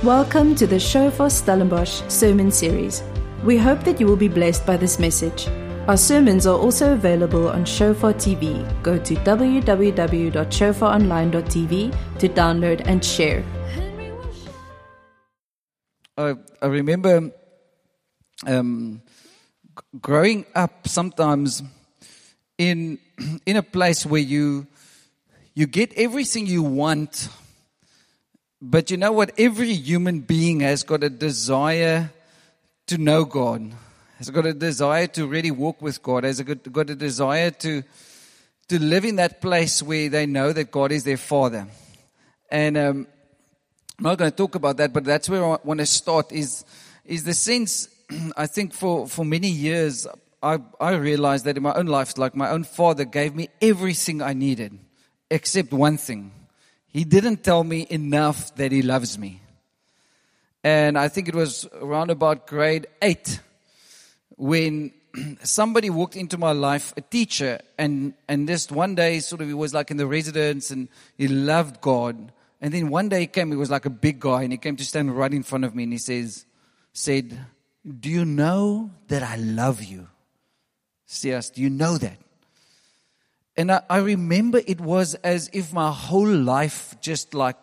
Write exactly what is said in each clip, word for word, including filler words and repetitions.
Welcome to the Shofar Stellenbosch sermon series. We hope that you will be blessed by this message. Our sermons are also available on Shofar T V. Go to w w w dot shofar online dot t v to download and share. I, I remember um, g- growing up sometimes in in a place where you you get everything you want. But you know what? Every human being has got a desire to know God, has got a desire to really walk with God, has got, got a desire to to live in that place where they know that God is their Father. And um, I'm not going to talk about that, but that's where I want to start, is is the sense, I think for, for many years, I, I realized that in my own life, like my own father gave me everything I needed, except one thing. He didn't tell me enough that he loves me. And I think it was around about grade eight when somebody walked into my life, a teacher, and, and just one day sort of he was like in the residence and he loved God. And then one day he came, he was like a big guy, and he came to stand right in front of me and he says, said, "Do you know that I love you? C S, do you know that?" And I, I remember it was as if my whole life just like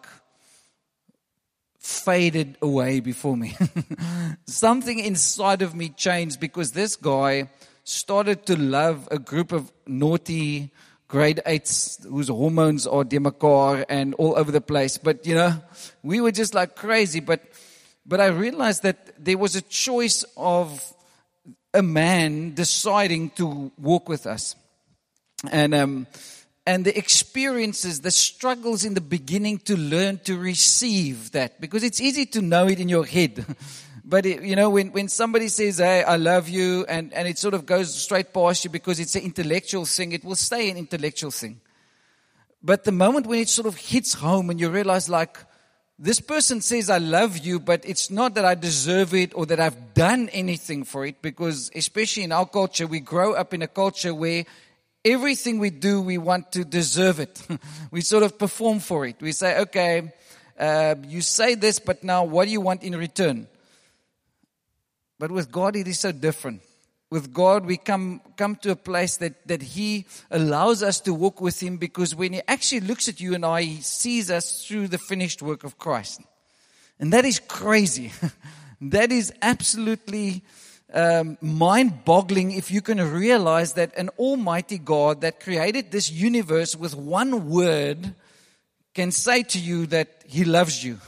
faded away before me. Something inside of me changed because this guy started to love a group of naughty grade eights whose hormones are demakar and all over the place. But, you know, we were just like crazy. But, but I realized that there was a choice of a man deciding to walk with us. And um, and the experiences, the struggles in the beginning to learn to receive that. Because it's easy to know it in your head. But, it, you know, when, when somebody says, "Hey, I love you," and, and it sort of goes straight past you because it's an intellectual thing, it will stay an intellectual thing. But the moment when it sort of hits home and you realize, like, this person says, "I love you," but it's not that I deserve it or that I've done anything for it. Because especially in our culture, we grow up in a culture where everything we do, we want to deserve it. We sort of perform for it. We say, okay, uh, you say this, but now what do you want in return? But with God, it is so different. With God, we come come to a place that, that He allows us to walk with Him, because when He actually looks at you and I, He sees us through the finished work of Christ. And that is crazy. That is absolutely Um, mind-boggling if you can realize that an almighty God that created this universe with one word can say to you that He loves you.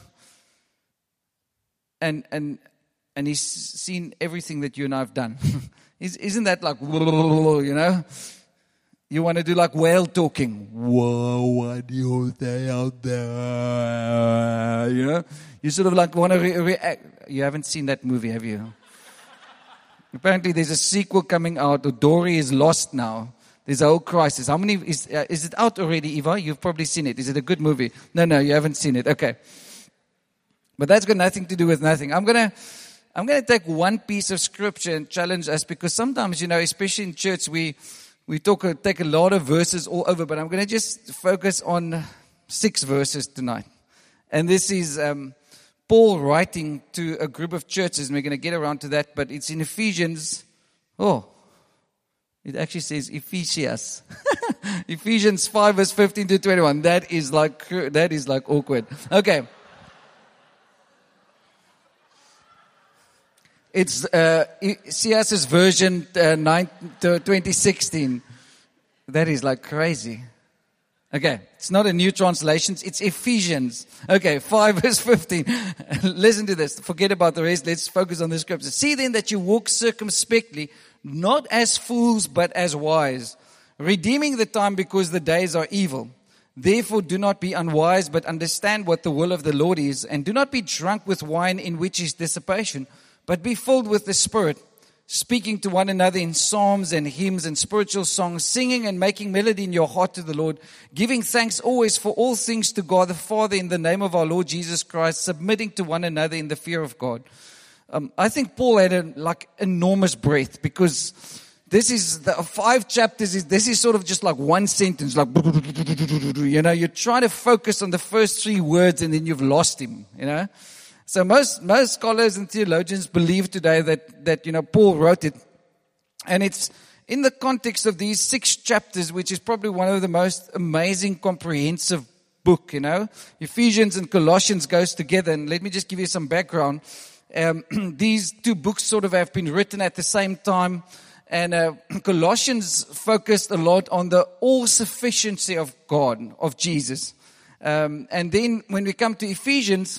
And and and He's seen everything that you and I have done. Isn't that like, you know? You want to do like whale talking. Whoa, what do you say out there? You know? You sort of like want to re- react. You haven't seen that movie, have you? Apparently there's a sequel coming out. Dory is lost now. There's a whole crisis. How many, is, uh, is it out already, Eva? You've probably seen it. Is it a good movie? No, no, you haven't seen it. Okay. But that's got nothing to do with nothing. I'm going to, I'm going to take one piece of scripture and challenge us, because sometimes, you know, especially in church, we, we talk, take a lot of verses all over, but I'm going to just focus on six verses tonight. And this is, um, Paul writing to a group of churches, and we're going to get around to that, but it's in Ephesians. Oh, it actually says Ephesians. Ephesians five verse fifteen to twenty-one. That is like, that is like awkward. Okay. It's uh, C S's version uh, nine, twenty sixteen. That is like crazy. Okay, it's not a new translation, it's Ephesians. Okay, five verse fifteen. Listen to this. Forget about the rest. Let's focus on the scripture. "See then that you walk circumspectly, not as fools, but as wise, redeeming the time, because the days are evil. Therefore do not be unwise, but understand what the will of the Lord is. And do not be drunk with wine, in which is dissipation, but be filled with the Spirit, speaking to one another in psalms and hymns and spiritual songs, singing and making melody in your heart to the Lord, giving thanks always for all things to God the Father in the name of our Lord Jesus Christ, submitting to one another in the fear of God." Um, I think Paul had a like enormous breath, because this is the five chapters. Is this is sort of just like one sentence, like, you know, you're trying to focus on the first three words and then you've lost him, you know. So most most scholars and theologians believe today that that you know Paul wrote it, and it's in the context of these six chapters, which is probably one of the most amazing, comprehensive book. You know, Ephesians and Colossians goes together, and let me just give you some background. Um, these two books sort of have been written at the same time, and uh, Colossians focused a lot on the all-sufficiency of God, of Jesus, um, and then when we come to Ephesians.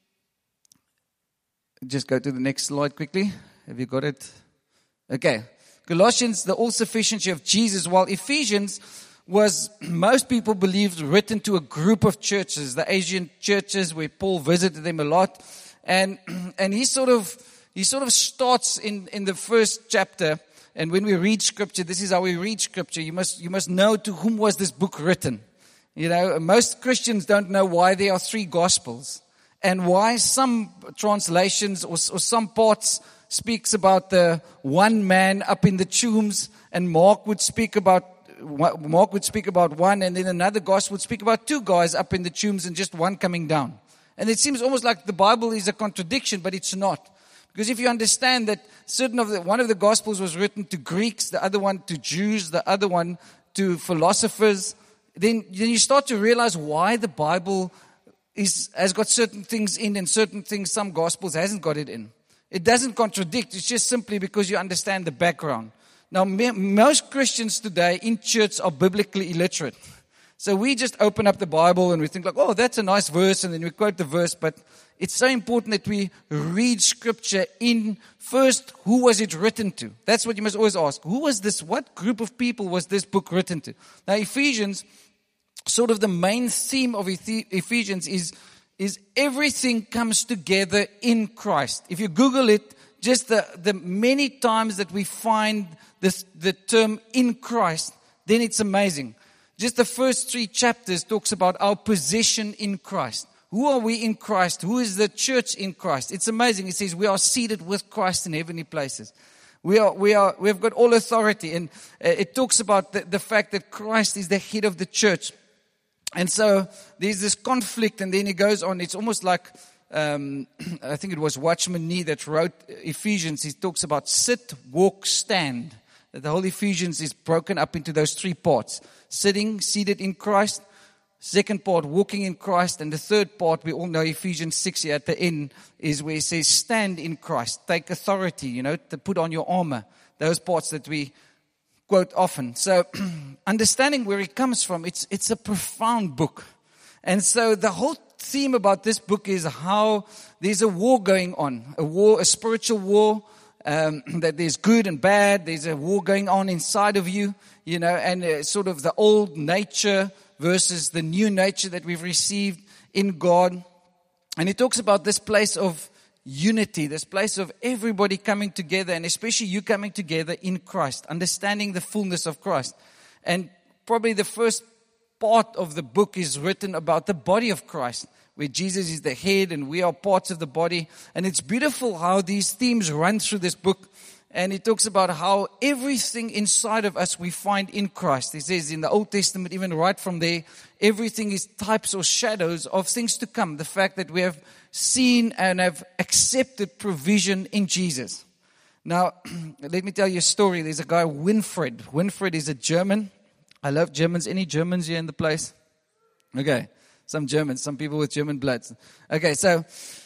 Just go to the next slide quickly. Have you got it? Okay. Colossians, the all-sufficiency of Jesus, while Ephesians was, most people believed, written to a group of churches, the Asian churches where Paul visited them a lot. And and he sort of he sort of starts in, in the first chapter. And when we read scripture, this is how we read scripture. You must you must know to whom was this book written. You know, most Christians don't know why there are three gospels. And why some translations or, or some parts speaks about the one man up in the tombs, and Mark would speak about Mark would speak about one, and then another gospel would speak about two guys up in the tombs and just one coming down. And it seems almost like the Bible is a contradiction, but it's not, because if you understand that certain of the one of the gospels was written to Greeks, the other one to Jews, the other one to philosophers, then then you start to realize why the Bible Is, has got certain things in and certain things some gospels hasn't got it in. It doesn't contradict. It's just simply because you understand the background. Now, me, most Christians today in church are biblically illiterate. So we just open up the Bible and we think like, oh, that's a nice verse, and then we quote the verse. But it's so important that we read scripture in first, who was it written to? That's what you must always ask. Who was this? What group of people was this book written to? Now, Ephesians, sort of the main theme of Ephesians is, is everything comes together in Christ. If you Google it, just the, the many times that we find this, the term in Christ, then it's amazing. Just the first three chapters talks about our position in Christ. Who are we in Christ? Who is the church in Christ? It's amazing. It says we are seated with Christ in heavenly places. We are, we are, we've got all authority. And it talks about the, the fact that Christ is the head of the church. And so there's this conflict, and then he goes on. It's almost like, um, I think it was Watchman Nee that wrote Ephesians. He talks about sit, walk, stand. That the whole Ephesians is broken up into those three parts. Sitting, seated in Christ. Second part, walking in Christ. And the third part, we all know Ephesians six here at the end, is where it says stand in Christ. Take authority, you know, to put on your armor. Those parts that we quote often. So understanding where it comes from, it's it's a profound book. And so the whole theme about this book is how there's a war going on, a war, a spiritual war, um, that there's good and bad. There's a war going on inside of you, you know, and uh, sort of the old nature versus the new nature that we've received in God. And he talks about this place of unity, this place of everybody coming together, and especially you coming together in Christ, understanding the fullness of Christ. And probably the first part of the book is written about the body of Christ, where Jesus is the head and we are parts of the body. And it's beautiful how these themes run through this book. And it talks about how everything inside of us we find in Christ. He says in the Old Testament, even right from there, everything is types or shadows of things to come. The fact that we have seen and have accepted provision in Jesus. Now, let me tell you a story. There's a guy, Winfried. Winfried is a German. I love Germans. Any Germans here in the place? Okay. Some Germans, some people with German blood. Okay, so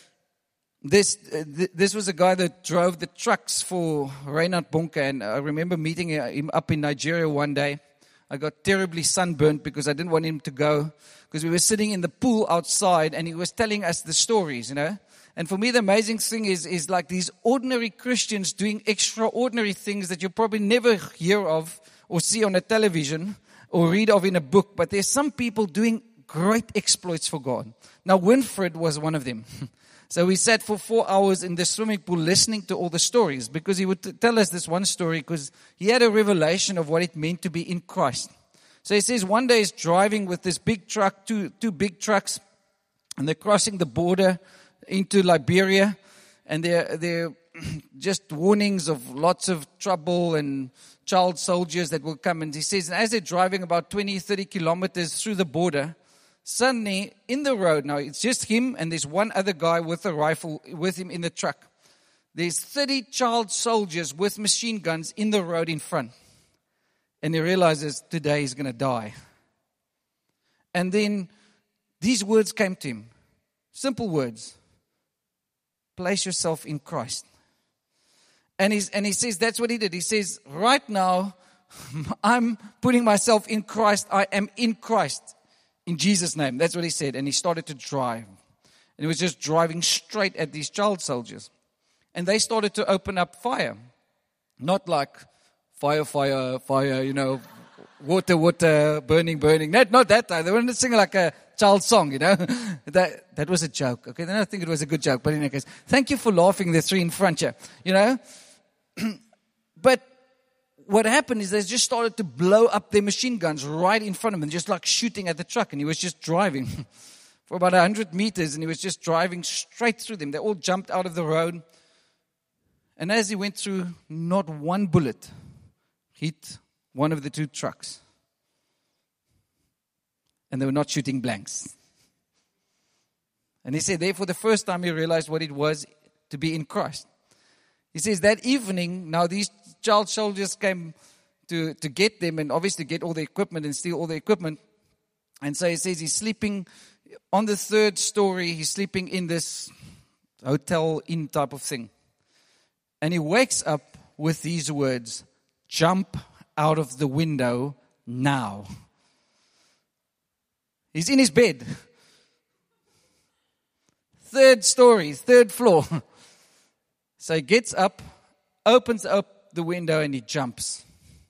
this uh, th- this was a guy that drove the trucks for Reinhard Bonke, and I remember meeting him up in Nigeria one day. I got terribly sunburnt because I didn't want him to go, because we were sitting in the pool outside, and he was telling us the stories, you know. And for me, the amazing thing is, is like these ordinary Christians doing extraordinary things that you probably never hear of or see on a television or read of in a book. But there's some people doing great exploits for God. Now, Winfried was one of them. So we sat for four hours in the swimming pool listening to all the stories, because he would t- tell us this one story because he had a revelation of what it meant to be in Christ. So he says one day he's driving with this big truck, two, two big trucks, and they're crossing the border into Liberia, and they're, they're just warnings of lots of trouble and child soldiers that will come. And he says, and as they're driving about twenty, thirty kilometers through the border, suddenly in the road, now it's just him and there's one other guy with a rifle with him in the truck. There's thirty child soldiers with machine guns in the road in front. And he realizes today he's going to die. And then these words came to him. Simple words. Place yourself in Christ. And, he's, and he says that's what he did. He says, right now, I'm putting myself in Christ. I am in Christ. In Jesus' name. That's what he said. And he started to drive. And he was just driving straight at these child soldiers. And they started to open up fire. Not like fire, fire, fire, you know, water, water, burning, burning. Not, not that time. They weren't singing like a child song, you know. That that was a joke. Okay, then I think it was a good joke. But in any case, thank you for laughing, the three in front here, you know. But what happened is they just started to blow up their machine guns right in front of him, just like shooting at the truck. And he was just driving for about one hundred meters, and he was just driving straight through them. They all jumped out of the road. And as he went through, not one bullet hit one of the two trucks. And they were not shooting blanks. And he said, there for the first time he realized what it was to be in Christ. He says that evening, now these child soldiers came to, to get them and obviously get all the equipment and steal all the equipment. And so he says he's sleeping on the third story. He's sleeping in this hotel inn type of thing. And he wakes up with these words, jump out of the window now. He's in his bed. Third story, third floor. So he gets up, opens up the window, and he jumps.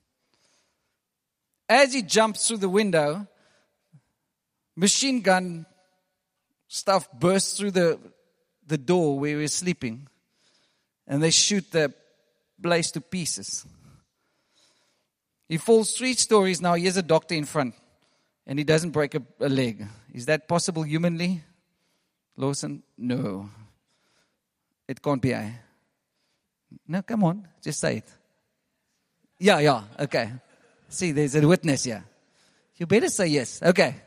As he jumps through the window, machine gun stuff bursts through the, the door where he was sleeping. And they shoot the place to pieces. He falls three stories. Now he has a doctor in front. And he doesn't break a, a leg. Is that possible humanly, Lawson? No. It can't be, eh? No, come on. Just say it. Yeah, yeah. Okay. See, there's a witness here. You better say yes. Okay.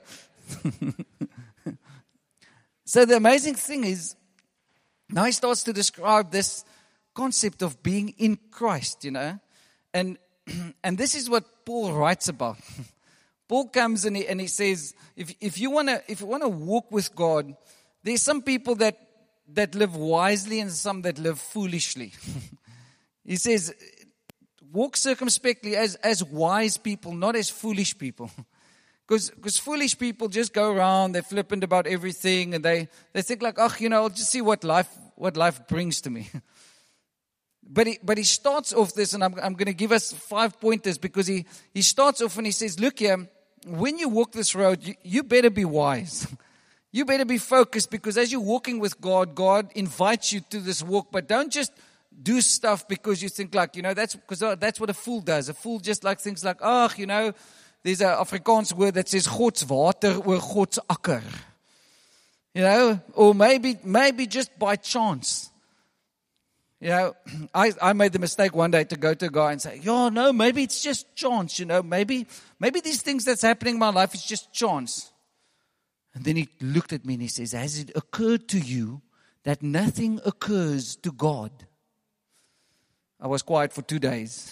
So the amazing thing is, now he starts to describe this concept of being in Christ, you know. And and this is what Paul writes about. Paul comes and he, and he says, if if you want to if you want to walk with God, there's some people that that live wisely and some that live foolishly. He says, walk circumspectly as as wise people, not as foolish people. Because because foolish people just go around, they're flippant about everything, and they, they think like, oh, you know, I'll just see what life what life brings to me. But he, but he starts off this, and I'm, I'm going to give us five pointers, because he, he starts off and he says, look here, when you walk this road, you, you better be wise. You better be focused, because as you're walking with God, God invites you to this walk. But don't just do stuff because you think like, you know, that's because that's what a fool does. A fool just like thinks like, oh, you know, there's an Afrikaans word that says God's water or God's akker. You know, or maybe maybe just by chance. You know, I, I made the mistake one day to go to a guy and say, yeah, no, maybe it's just chance, you know, maybe maybe these things that's happening in my life is just chance. And then he looked at me and he says, has it occurred to you that nothing occurs to God? I was quiet for two days.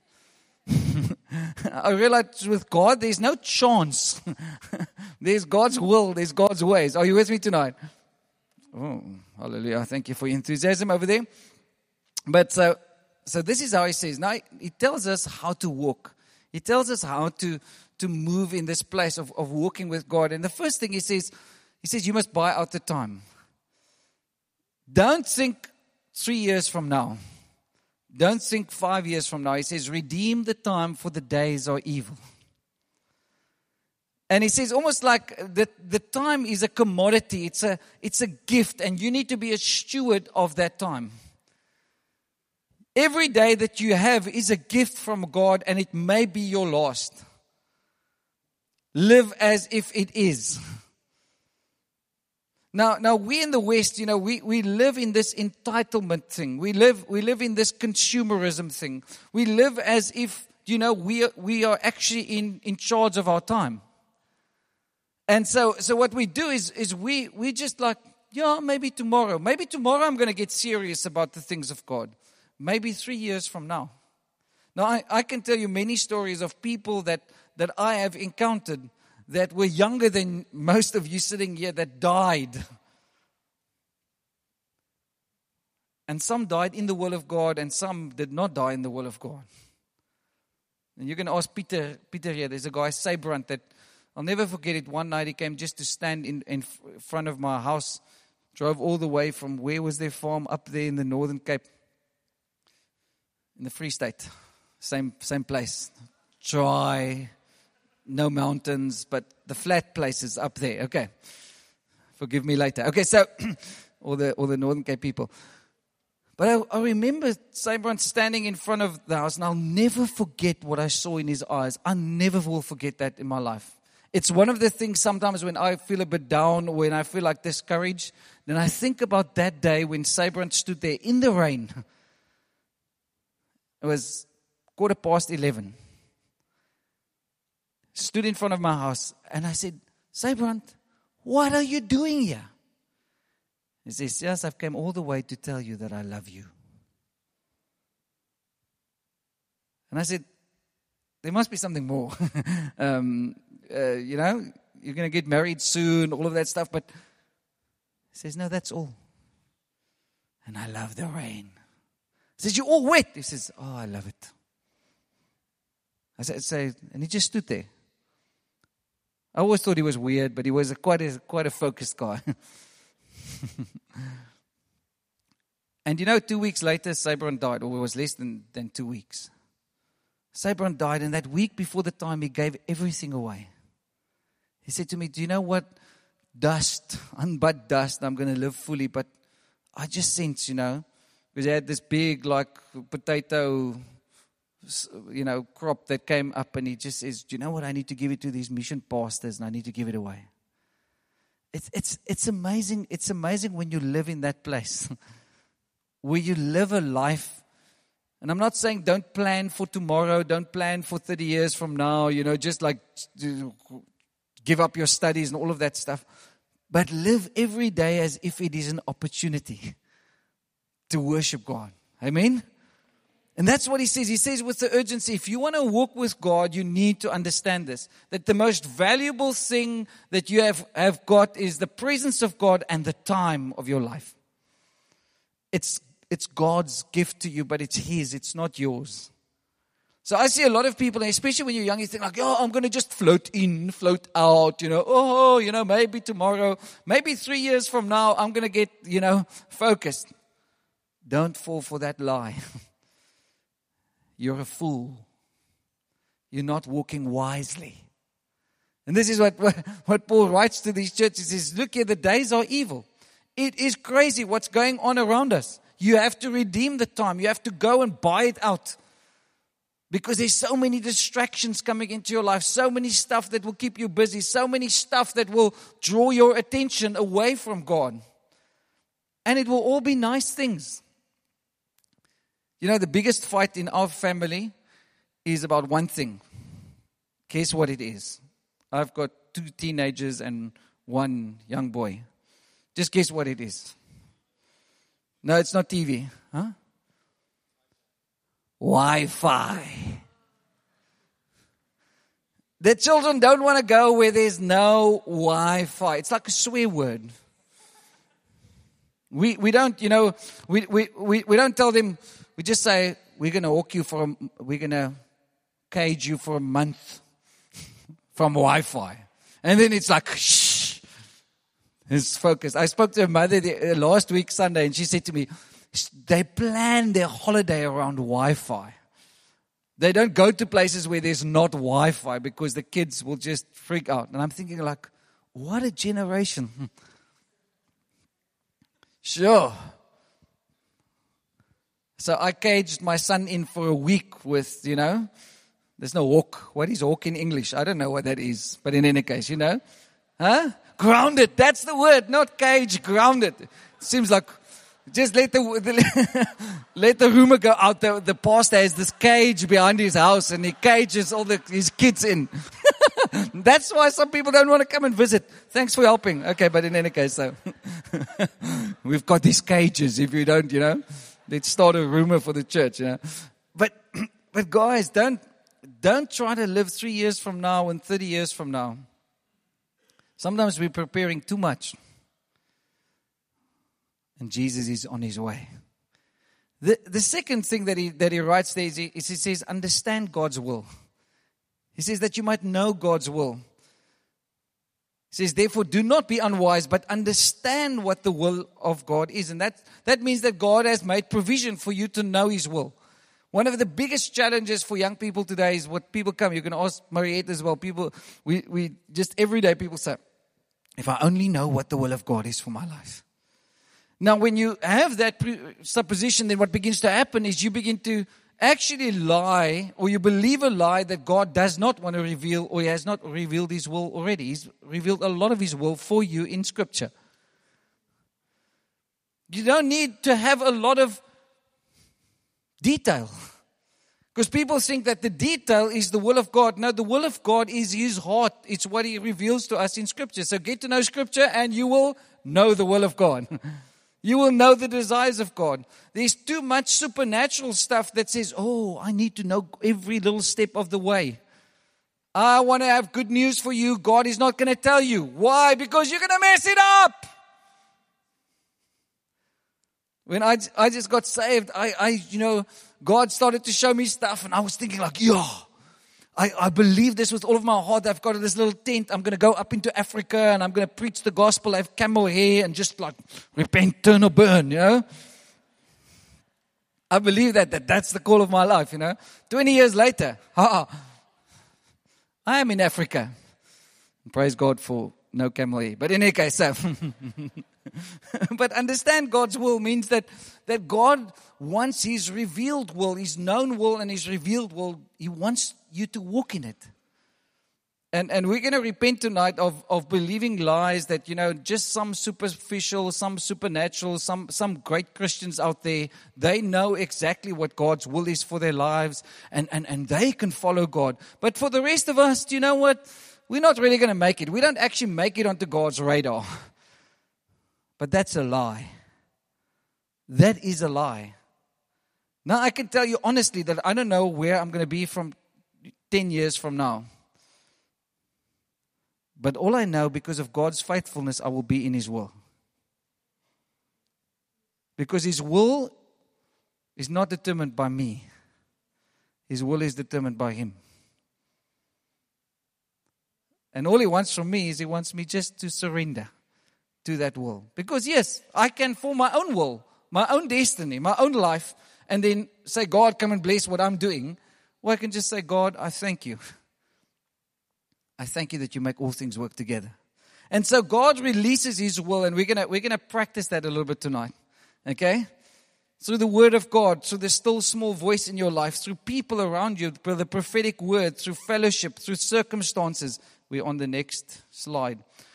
I realized with God, there's no chance. There's God's will, there's God's ways. Are you with me tonight? Oh, hallelujah. Thank you for your enthusiasm over there. But so, so this is how he says. Now, he tells us how to walk. He tells us how to, to move in this place of, of walking with God. And the first thing he says, he says, you must buy out the time. Don't think three years from now. Don't think five years from now. He says, redeem the time, for the days are evil. And he says almost like the, the time is a commodity. It's a, it's a gift, and you need to be a steward of that time. Every day that you have is a gift from God, and it may be your last. Live as if it is. Now, now we in the West, you know, we, we live in this entitlement thing. We live we live in this consumerism thing. We live as if, you know, we are, we are actually in, in charge of our time. And so, so what we do is, is we, we just like, yeah, maybe tomorrow. Maybe tomorrow I'm going to get serious about the things of God. Maybe three years from now. Now, I, I can tell you many stories of people that, that I have encountered that were younger than most of you sitting here that died. And some died in the will of God, and some did not die in the will of God. And you're going to ask Peter, Peter here, there's a guy, Sabrant, that I'll never forget it. One night he came just to stand in, in front of my house, drove all the way from, where was their farm? Up there in the Northern Cape, in the Free State. Same, same place. Dry, no mountains, but the flat places up there. Okay. Forgive me later. Okay, so, all the, all the Northern Cape people. But I, I remember Sabrant standing in front of the house, and I'll never forget what I saw in his eyes. I never will forget that in my life. It's one of the things sometimes when I feel a bit down, when I feel like discouraged, then I think about that day when Sabrant stood there in the rain. It was quarter past eleven. Stood in front of my house, and I said, Sabrant, what are you doing here? He says, yes, I've come all the way to tell you that I love you. And I said, there must be something more. um, uh, you know, you're going to get married soon, all of that stuff. But he says, no, that's all. And I love the rain. He says, you're all wet. He says, oh, I love it. I said, say, and he just stood there. I always thought he was weird, but he was a, quite a quite a focused guy. And you know, two weeks later, Sabrant died, or it was less than, than two weeks. Sabrant died, and that week before the time, he gave everything away. He said to me, do you know what? Dust, unbud dust, I'm going to live fully, but I just sense, you know, because he had this big, like, potato, you know, crop that came up, and he just says, do you know what? I need to give it to these mission pastors, and I need to give it away. It's it's it's amazing. It's amazing when you live in that place, where you live a life. And I'm not saying don't plan for tomorrow, don't plan for thirty years from now, you know, just like give up your studies and all of that stuff. But live every day as if it is an opportunity to worship God. Amen? And that's what he says. He says with the urgency, if you want to walk with God, you need to understand this. That the most valuable thing that you have, have got is the presence of God and the time of your life. It's, it's God's gift to you, but it's His. It's not yours. So I see a lot of people, especially when you're young, you think like, oh, I'm going to just float in, float out, you know, oh, you know, maybe tomorrow, maybe three years from now, I'm going to get, you know, focused. Don't fall for that lie. You're a fool. You're not walking wisely. And this is what, what, what Paul writes to these churches. He says, look here, the days are evil. It is crazy what's going on around us. You have to redeem the time. You have to go and buy it out. Because there's so many distractions coming into your life. So many stuff that will keep you busy. So many stuff that will draw your attention away from God. And it will all be nice things. You know, the biggest fight in our family is about one thing. Guess what it is? I've got two teenagers and one young boy. Just guess what it is. No, it's not T V. Huh? Wi-Fi. The children don't want to go where there's no Wi-Fi. It's like a swear word. We we don't, you know, we we, we, we don't tell them. We just say, we're going to walk you for, a, we're going to cage you for a month from Wi-Fi. And then it's like, shh, it's focused. I spoke to a mother the, uh, last week, Sunday, and she said to me, they plan their holiday around Wi-Fi. They don't go to places where there's not Wi-Fi because the kids will just freak out. And I'm thinking like, what a generation. Sure. So I caged my son in for a week with, you know, there's no walk. What is walk in English? I don't know what that is. But in any case, you know. Huh? Grounded. That's the word. Not cage, grounded. It seems like just let the, the let the rumor go out. The, the pastor has this cage behind his house and he cages all the, his kids in. That's why some people don't want to come and visit. Thanks for helping. Okay, but in any case, so we've got these cages. If you don't, you know, let's start a rumor for the church, you know. But, but guys, don't, don't try to live three years from now and thirty years from now. Sometimes we're preparing too much. And Jesus is on his way. The, the second thing that he, that he writes there is he, is he says, understand God's will. He says that you might know God's will. He says, therefore, do not be unwise, but understand what the will of God is. And that, that means that God has made provision for you to know his will. One of the biggest challenges for young people today is what people come. You can ask Mariette as well. People, we, we just every day people say, if I only know what the will of God is for my life. Now, when you have that supposition, then what begins to happen is you begin to actually lie, or you believe a lie that God does not want to reveal, or he has not revealed his will already. He's revealed a lot of his will for you in Scripture. You don't need to have a lot of detail. Because people think that the detail is the will of God. No, the will of God is his heart. It's what he reveals to us in Scripture. So get to know Scripture and you will know the will of God. You will know the desires of God. There's too much supernatural stuff that says, oh, I need to know every little step of the way. I want to have good news for you. God is not going to tell you. Why? Because you're going to mess it up. When I, I just got saved, I, I, you know, God started to show me stuff and I was thinking like, yeah, I, I believe this with all of my heart. I've got this little tent. I'm going to go up into Africa and I'm going to preach the gospel. I have camel hair and just like repent, turn or burn, you know. I believe that, that that's the call of my life, you know. twenty years later, ha, I am in Africa. Praise God for no camel hair. But in any case, so but understand God's will means that, that God wants his revealed will, his known will and his revealed will. He wants you to walk in it. And and we're going to repent tonight of, of believing lies that, you know, just some superficial, some supernatural, some, some great Christians out there, they know exactly what God's will is for their lives and, and, and they can follow God. But for the rest of us, do you know what? We're not really going to make it. We don't actually make it onto God's radar. But that's a lie. That is a lie. Now, I can tell you honestly that I don't know where I'm going to be from ten years from now. But all I know, because of God's faithfulness, I will be in his will. Because his will is not determined by me. His will is determined by him. And all he wants from me is he wants me just to surrender to that will. Because yes, I can form my own will, my own destiny, my own life, and then say, God, come and bless what I'm doing. Or I can just say, God, I thank you. I thank you that you make all things work together. And so God releases his will, and we're gonna we're gonna practice that a little bit tonight. Okay? Through the word of God, through the still small voice in your life, through people around you, through the prophetic word, through fellowship, through circumstances. We're on the next slide.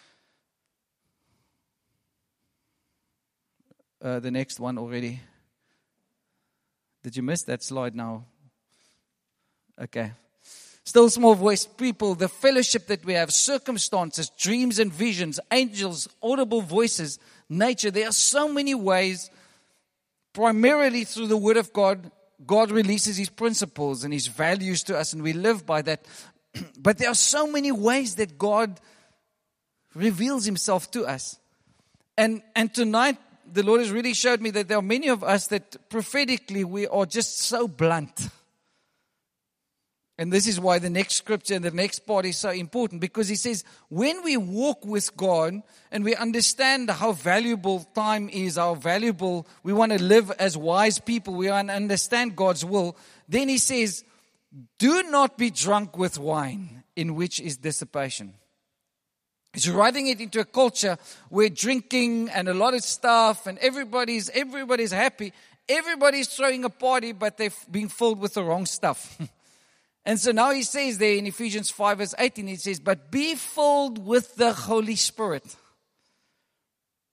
Uh, the next one already. Did you miss that slide now? Okay. Still small voice people, the fellowship that we have, circumstances, dreams and visions, angels, audible voices, nature. There are so many ways, primarily through the word of God, God releases his principles and his values to us, and we live by that. But there are so many ways that God reveals himself to us. And and tonight, the Lord has really showed me that there are many of us that prophetically we are just so blunt. And this is why the next scripture and the next part is so important. Because he says, when we walk with God and we understand how valuable time is, how valuable we want to live as wise people, we want to understand God's will, then he says, do not be drunk with wine, in which is dissipation. He's writing it into a culture where drinking and a lot of stuff and everybody's everybody's happy. Everybody's throwing a party, but they've been filled with the wrong stuff. And so now he says there in Ephesians five verse eighteen, he says, but be filled with the Holy Spirit.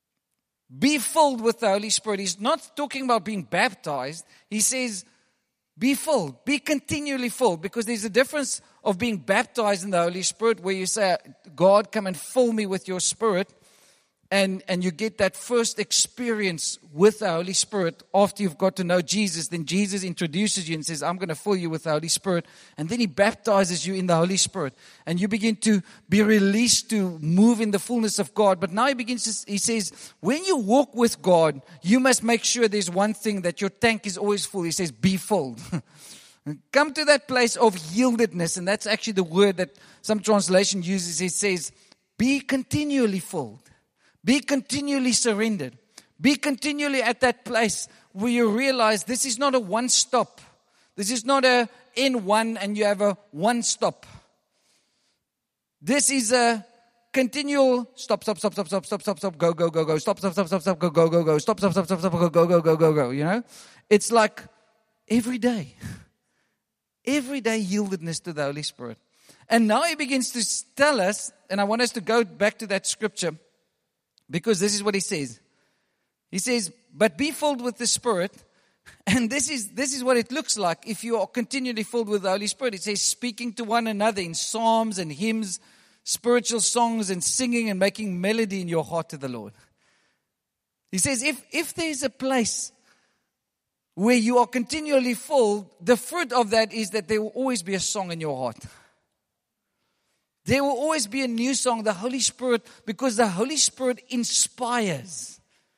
Be filled with the Holy Spirit. He's not talking about being baptized. He says, Be filled. Be continually filled. Because there's a difference of being baptized in the Holy Spirit where you say, God, come and fill me with your Spirit. And, and you get that first experience with the Holy Spirit after you've got to know Jesus. Then Jesus introduces you and says, I'm going to fill you with the Holy Spirit. And then He baptizes you in the Holy Spirit. And you begin to be released to move in the fullness of God. But now He begins to, He says, when you walk with God, you must make sure there's one thing, that your tank is always full. He says, be filled. Come to that place of yieldedness. And that's actually the word that some translation uses. It says, be continually filled. Be continually surrendered. Be continually at that place where you realize this is not a one stop. This is not a in one and you have a one stop. This is a continual stop, stop, stop, stop, stop, stop, stop, stop, go, go, go, go, stop, stop, stop, stop, stop, go, go, go, go, stop, stop, stop, stop, stop, go, go, go, go, go, go. You know, it's like every day, every day yieldedness to the Holy Spirit. And now He begins to tell us, and I want us to go back to that scripture. Because this is what He says. He says, but be filled with the Spirit. And this is this is what it looks like if you are continually filled with the Holy Spirit. It says, speaking to one another in psalms and hymns, spiritual songs, and singing and making melody in your heart to the Lord. He says, if, if there's a place where you are continually filled, the fruit of that is that there will always be a song in your heart. There will always be a new song, the Holy Spirit, because the Holy Spirit inspires.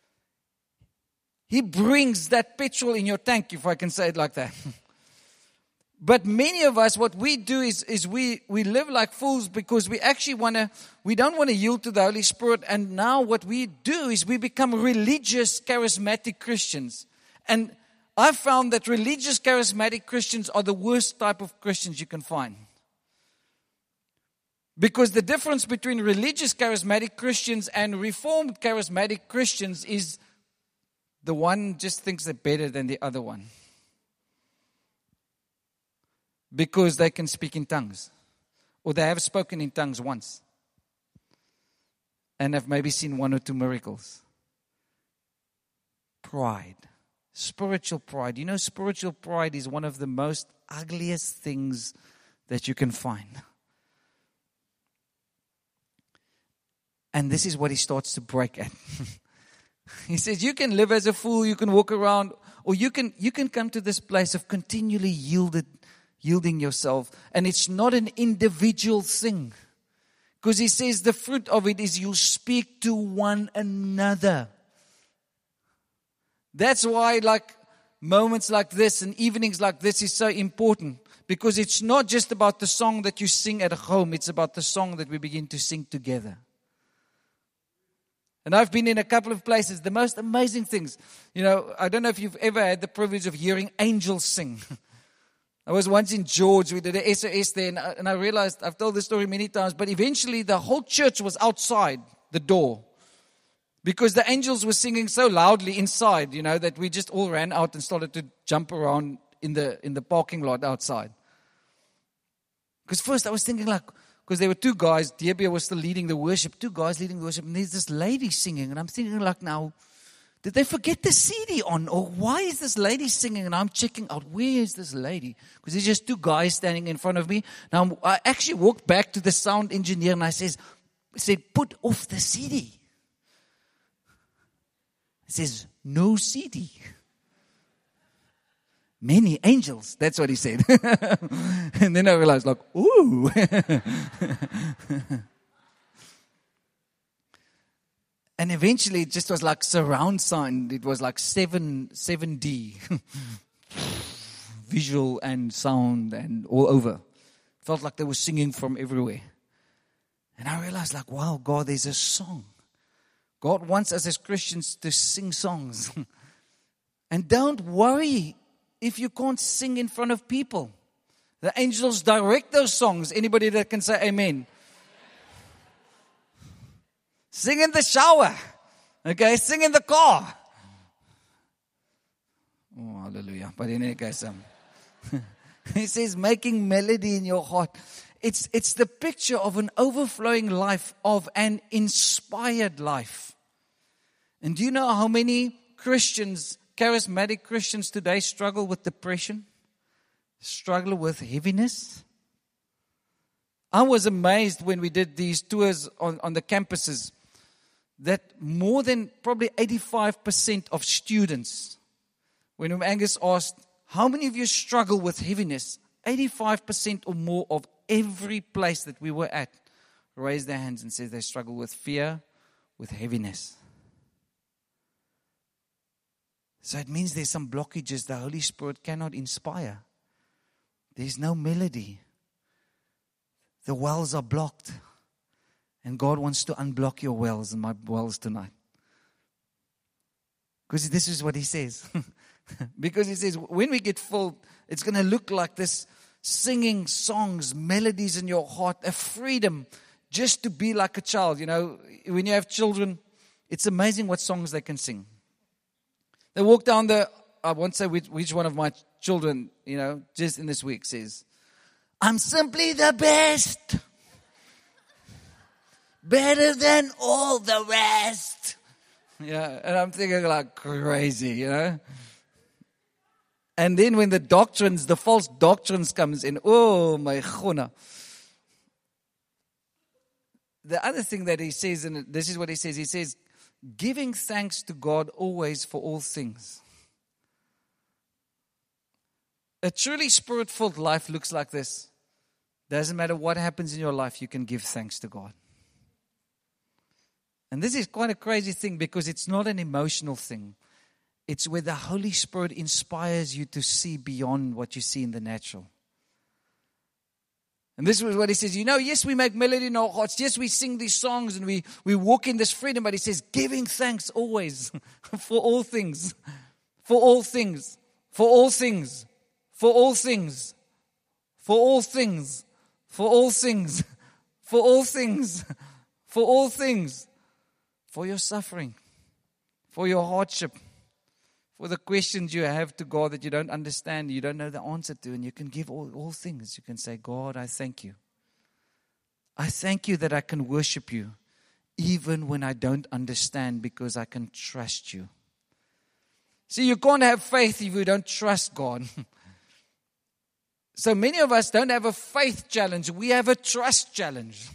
He brings that petrol in your tank, if I can say it like that. But many of us, what we do is, is we, we live like fools because we actually want to, we don't want to yield to the Holy Spirit. And now what we do is we become religious, charismatic Christians. And I've found that religious, charismatic Christians are the worst type of Christians you can find. Because the difference between religious charismatic Christians and reformed charismatic Christians is the one just thinks they're better than the other one. Because they can speak in tongues. Or they have spoken in tongues once. And have maybe seen one or two miracles. Pride. Spiritual pride. You know, spiritual pride is one of the most ugliest things that you can find. And this is what he starts to break at. He says, you can live as a fool, you can walk around, or you can you can come to this place of continually yielded, yielding yourself. And it's not an individual thing. Because he says the fruit of it is you speak to one another. That's why like moments like this and evenings like this is so important. Because it's not just about the song that you sing at home, it's about the song that we begin to sing together. And I've been in a couple of places, the most amazing things. You know, I don't know if you've ever had the privilege of hearing angels sing. I was once in George, we did an S O S there, and I, and I realized, I've told this story many times, but eventually the whole church was outside the door. Because the angels were singing so loudly inside, you know, that we just all ran out and started to jump around in the in the parking lot outside. Because first I was thinking like, because there were two guys, Debbie was still leading the worship, two guys leading the worship, and there's this lady singing, and I'm thinking like, now, did they forget the C D on, or why is this lady singing? And I'm checking out, where is this lady? Because there's just two guys standing in front of me. Now, I actually walked back to the sound engineer, and I says, said, put off the C D. He says, no C D. Many angels. That's what he said. And then I realized, like, ooh. And eventually it just was like surround sound. It was like seven, seven D. Visual and sound and all over. Felt like they were singing from everywhere. And I realized, like, wow, God, there's a song. God wants us as Christians to sing songs. And don't worry if you can't sing in front of people. The angels direct those songs. Anybody that can say amen? Sing in the shower. Okay, sing in the car. Oh, hallelujah. But in any case, um, he says making melody in your heart. It's, it's the picture of an overflowing life, of an inspired life. And do you know how many Christians, charismatic Christians today struggle with depression? struggle with heaviness? I was amazed when we did these tours on, on the campuses that more than probably eighty-five percent of students, when Angus asked, how many of you struggle with heaviness? eighty-five percent or more of every place that we were at raised their hands and said they struggle with fear, with heaviness. So it means there's some blockages the Holy Spirit cannot inspire. There's no melody. The wells are blocked. And God wants to unblock your wells and my wells tonight. Because this is what He says. Because He says, when we get filled, it's going to look like this singing songs, melodies in your heart, a freedom just to be like a child. You know, when you have children, it's amazing what songs they can sing. They walk down the, I won't say which, which one of my children, you know, just in this week says, I'm simply the best. Better than all the rest. Yeah, and I'm thinking like crazy, you know. And then when the doctrines, the false doctrines comes in, oh my chona. The other thing that he says, and this is what he says, he says, giving thanks to God always for all things. A truly spirit-filled life looks like this. Doesn't matter what happens in your life, you can give thanks to God. And this is quite a crazy thing because it's not an emotional thing. It's where the Holy Spirit inspires you to see beyond what you see in the natural. And this is what he says. You know, yes, we make melody in our hearts. Yes, we sing these songs and we, we walk in this freedom. But he says, giving thanks always for all things. For all things. For all things. For all things. For all things. For all things. For all things. For all things. For your suffering. For your hardship. For the questions you have to God that you don't understand, you don't know the answer to, and you can give all, all things. You can say, God, I thank you. I thank you that I can worship you even when I don't understand because I can trust you. See, you can't have faith if you don't trust God. So many of us don't have a faith challenge. We have a trust challenge.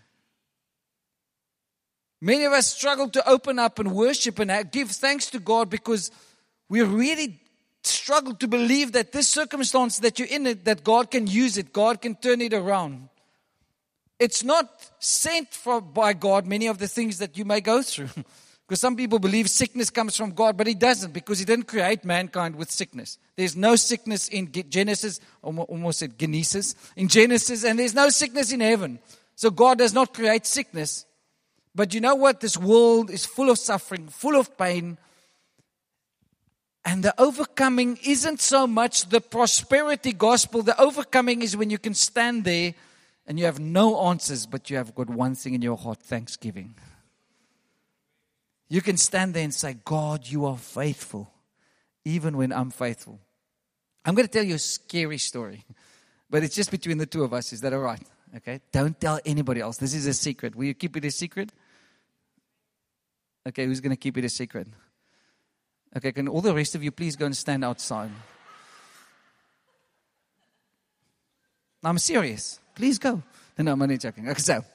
Many of us struggle to open up and worship and give thanks to God because we really struggle to believe that this circumstance that you're in, it, that God can use it, God can turn it around. It's not sent from, by God, many of the things that you may go through. Because some people believe sickness comes from God, but He doesn't, because He didn't create mankind with sickness. There's no sickness in Genesis, almost said Genesis, in Genesis, and there's no sickness in heaven. So God does not create sickness. But you know what? This world is full of suffering, full of pain. And the overcoming isn't so much the prosperity gospel. The overcoming is when you can stand there and you have no answers, but you have got one thing in your heart, thanksgiving. You can stand there and say, God, you are faithful, even when I'm faithful. I'm going to tell you a scary story, but it's just between the two of us. Is that all right? Okay. Don't tell anybody else. This is a secret. Will you keep it a secret? Okay, who's going to keep it a secret? Okay, can all the rest of you please go and stand outside? I'm serious. Please go. No, I'm only joking. Okay, so,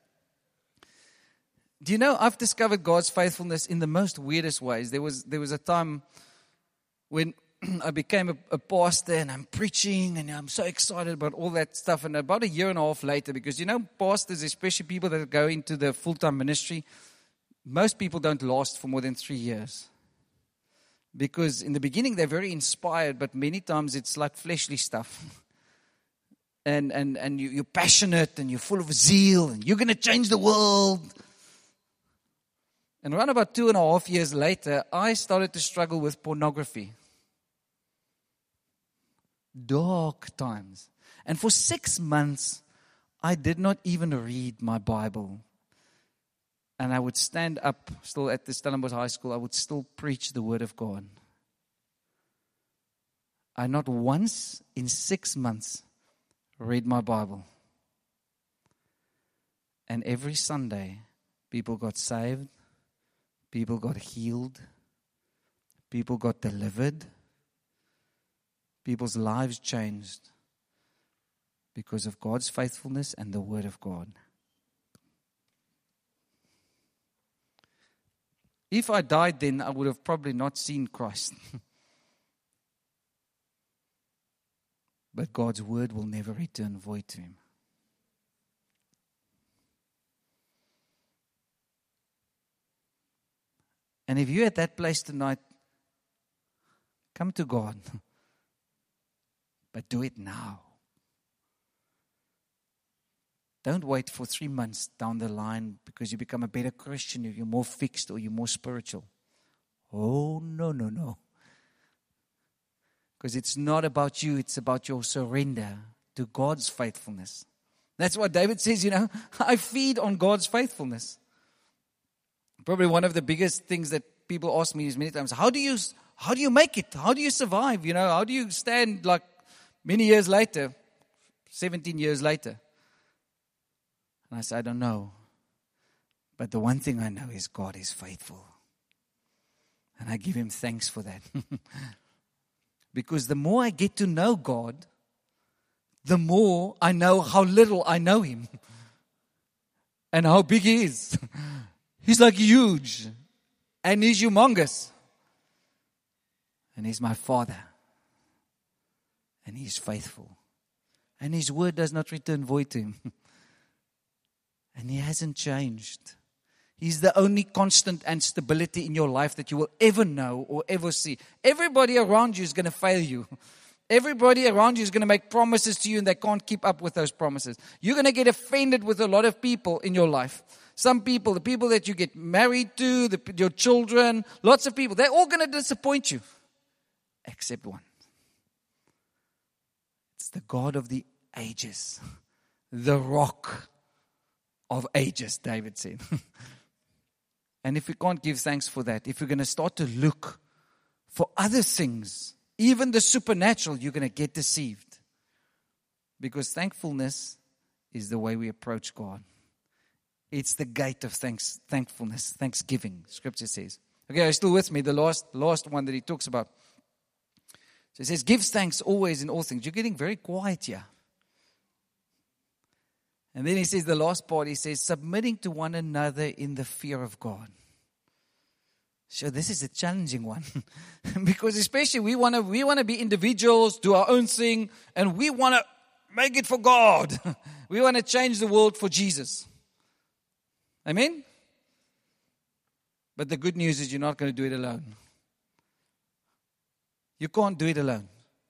do you know I've discovered God's faithfulness in the most weirdest ways? There was there was a time when I became a, a pastor and I'm preaching and I'm so excited about all that stuff. And about a year and a half later, because you know, pastors, especially people that go into the full-time ministry, most people don't last for more than three years. Because in the beginning, they're very inspired, but many times it's like fleshly stuff. And and and you, you're passionate and you're full of zeal and you're going to change the world. And around about two and a half years later, I started to struggle with pornography. Dark times. And for six months, I did not even read my Bible. And I would stand up, still at the Stellenbosch High School, I would still preach the Word of God. I not once in six months read my Bible. And every Sunday, people got saved, people got healed, people got delivered, people's lives changed. because of God's faithfulness and the Word of God. If I died then, I would have probably not seen Christ. But God's Word will never return void to Him. And if you're at that place tonight, come to God. But do it now. Don't wait for three months down the line because you become a better Christian, if you're more fixed or you're more spiritual. Oh, no, no, no. Because it's not about you, it's about your surrender to God's faithfulness. That's what David says, you know, I feed on God's faithfulness. Probably one of the biggest things that people ask me is many times, how do you how do you make it? How do you survive? You know, how do you stand like many years later, seventeen years later? And I say, I don't know. But the one thing I know is God is faithful. And I give Him thanks for that. Because the more I get to know God, the more I know how little I know Him. And how big He is. He's like huge. And He's humongous. And He's my Father. And He's faithful. And His word does not return void to Him. And He hasn't changed. He's the only constant and stability in your life that you will ever know or ever see. Everybody around you is going to fail you. Everybody around you is going to make promises to you and they can't keep up with those promises. You're going to get offended with a lot of people in your life. Some people, the people that you get married to, the, your children, lots of people, they're all going to disappoint you. Except one. It's the God of the ages. The rock of ages, David said. And if we can't give thanks for that, if we're going to start to look for other things, even the supernatural, you're going to get deceived. Because thankfulness is the way we approach God. It's the gate of thanks, thankfulness, thanksgiving, Scripture says. Okay, are you still with me? The last, last one that he talks about. So he says, give thanks always in all things. You're getting very quiet here. And then he says, the last part, he says, submitting to one another in the fear of God. So this is a challenging one. Because especially we want to we want to be individuals, do our own thing, and we want to make it for God. We want to change the world for Jesus. Amen? But the good news is you're not going to do it alone. You can't do it alone.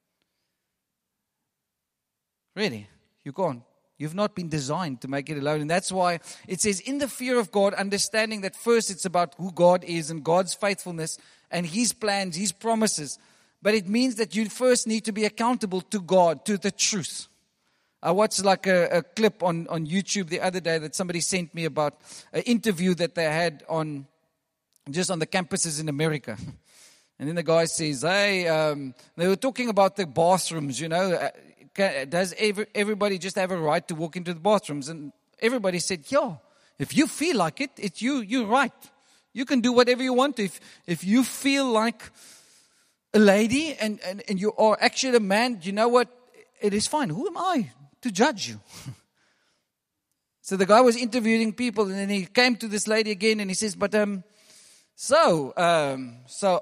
Really, you can't. You've not been designed to make it alone. And that's why it says, in the fear of God, understanding that first it's about who God is and God's faithfulness and His plans, His promises. But it means that you first need to be accountable to God, to the truth. I watched like a, a clip on, on YouTube the other day that somebody sent me about an interview that they had on just on the campuses in America. And then the guy says, hey, um, they were talking about the bathrooms, you know. Does every, everybody just have a right to walk into the bathrooms? And everybody said, yeah, if you feel like it, it's you, you're right. You can do whatever you want. If if you feel like a lady and, and, and you are actually a man, you know what? It is fine. Who am I to judge you? So the guy was interviewing people and then he came to this lady again and he says, but um, so, um, so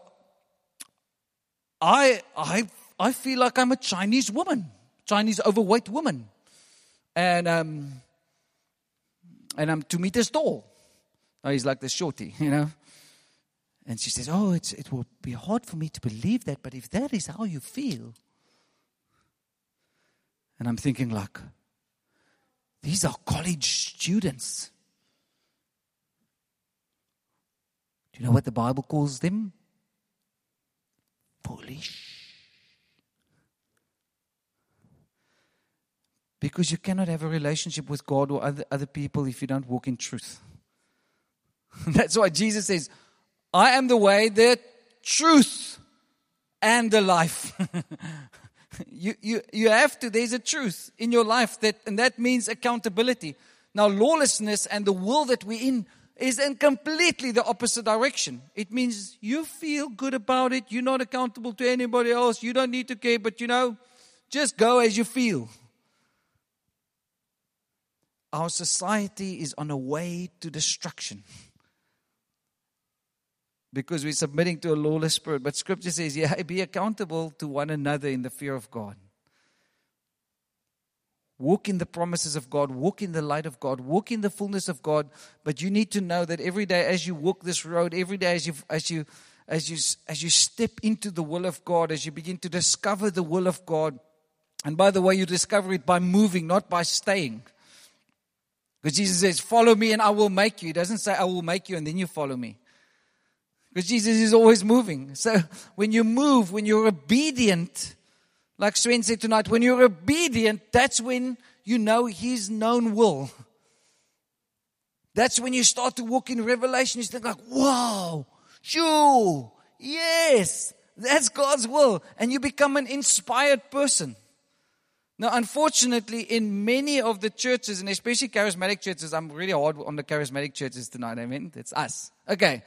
I, I, I feel like I'm a Chinese woman. Chinese overweight woman. And um, and I'm two meters tall. Oh, he's like the shorty, you know. And she says, oh, it's, it will be hard for me to believe that, but if that is how you feel. And I'm thinking like, these are college students. Do you know what the Bible calls them? Foolish. Because you cannot have a relationship with God or other, other people if you don't walk in truth. That's why Jesus says, I am the way, the truth, and the life. you, you, you have to, there's a truth in your life, that, and that means accountability. Now, lawlessness and the world that we're in is in completely the opposite direction. It means you feel good about it. You're not accountable to anybody else. You don't need to care, but you know, just go as you feel. our society is on a way to destruction. Because we're submitting to a lawless spirit. But Scripture says, yeah, be accountable to one another in the fear of God. Walk in the promises of God. Walk in the light of God. Walk in the fullness of God. But you need to know that every day as you walk this road, every day as you as you as you as you step into the will of God, as you begin to discover the will of God. And by the way, you discover it by moving, not by staying. Because Jesus says, follow me and I will make you. He doesn't say, I will make you and then you follow me. Because Jesus is always moving. So when you move, when you're obedient, like Sven said tonight, when you're obedient, that's when you know His known will. That's when you start to walk in revelation. You think like, wow, shoo, yes, that's God's will. And you become an inspired person. Now, unfortunately, in many of the churches, and especially charismatic churches, I'm really hard on the charismatic churches tonight. I mean, it's us. Okay.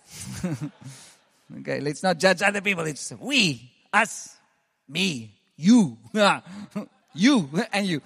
Okay, let's not judge other people. It's we, us, me, you, you, and you.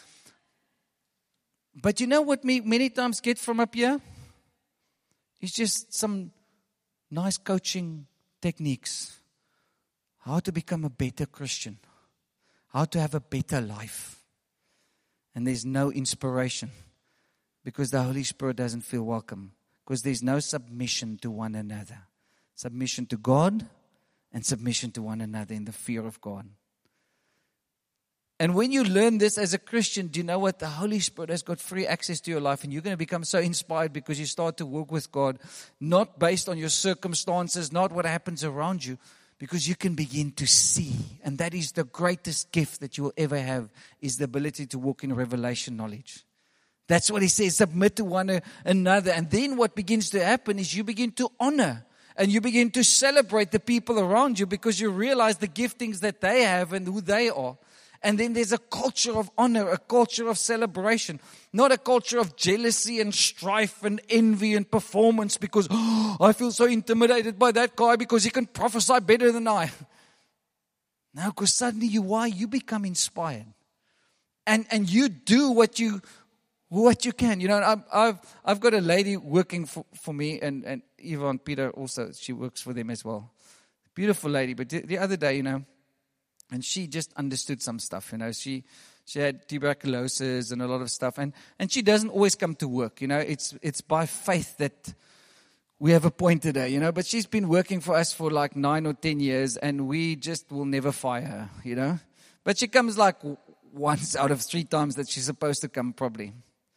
But you know what we many times get from up here? It's just some nice coaching techniques. How to become a better Christian. How to have a better life. And there's no inspiration. Because the Holy Spirit doesn't feel welcome. Because there's no submission to one another. Submission to God and submission to one another in the fear of God. And when you learn this as a Christian, do you know what? The Holy Spirit has got free access to your life. And you're going to become so inspired because you start to walk with God. Not based on your circumstances, not what happens around you. Because you can begin to see. And that is the greatest gift that you will ever have. Is the ability to walk in revelation knowledge. That's what He says, submit to one another. And then what begins to happen is you begin to honor. And you begin to celebrate the people around you because you realize the giftings that they have and who they are. And then there's a culture of honor, a culture of celebration. Not a culture of jealousy and strife and envy and performance because oh, I feel so intimidated by that guy because he can prophesy better than I. No, because suddenly you why? You become inspired. And and you do what you what you can. You know, I've I've, I've got a lady working for, for me and, and Yvonne Peter also, she works for them as well. Beautiful lady. But the, the other day, you know, and she just understood some stuff, you know. She she had tuberculosis and a lot of stuff. And, and she doesn't always come to work, you know. It's it's by faith that we have appointed her, you know. But she's been working for us for like nine or ten years. And we just will never fire her, you know. But she comes like once out of three times that she's supposed to come probably.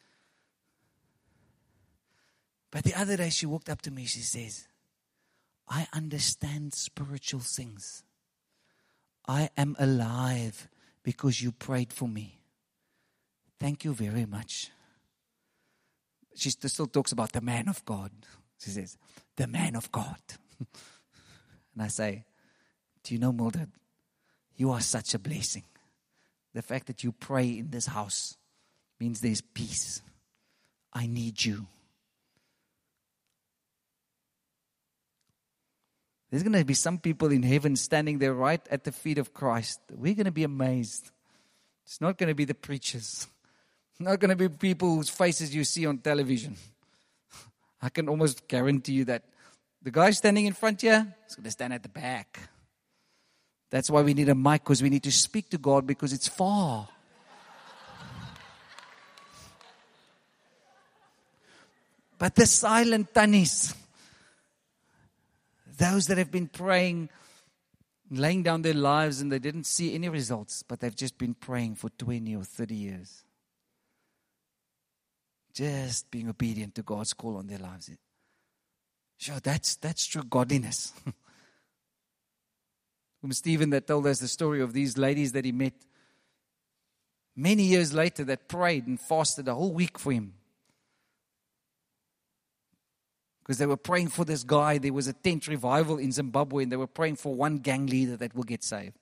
But the other day she walked up to me, she says, I understand spiritual things. I am alive because you prayed for me. Thank you very much. She still talks about the man of God. She says, the man of God. And I say, do you know, Mildred, you are such a blessing. The fact that you pray in this house means there's peace. I need you. There's going to be some people in heaven standing there right at the feet of Christ. We're going to be amazed. It's not going to be the preachers. It's not going to be people whose faces you see on television. I can almost guarantee you that the guy standing in front here is going to stand at the back. That's why we need a mic, because we need to speak to God because it's far. But the silent tannies, those that have been praying, laying down their lives and they didn't see any results, but they've just been praying for twenty or thirty years. Just being obedient to God's call on their lives. Sure, that's that's true godliness. From Stephen that told us the story of these ladies that he met many years later that prayed and fasted a whole week for him. Because they were praying for this guy. There was a tent revival in Zimbabwe and they were praying for one gang leader that will get saved.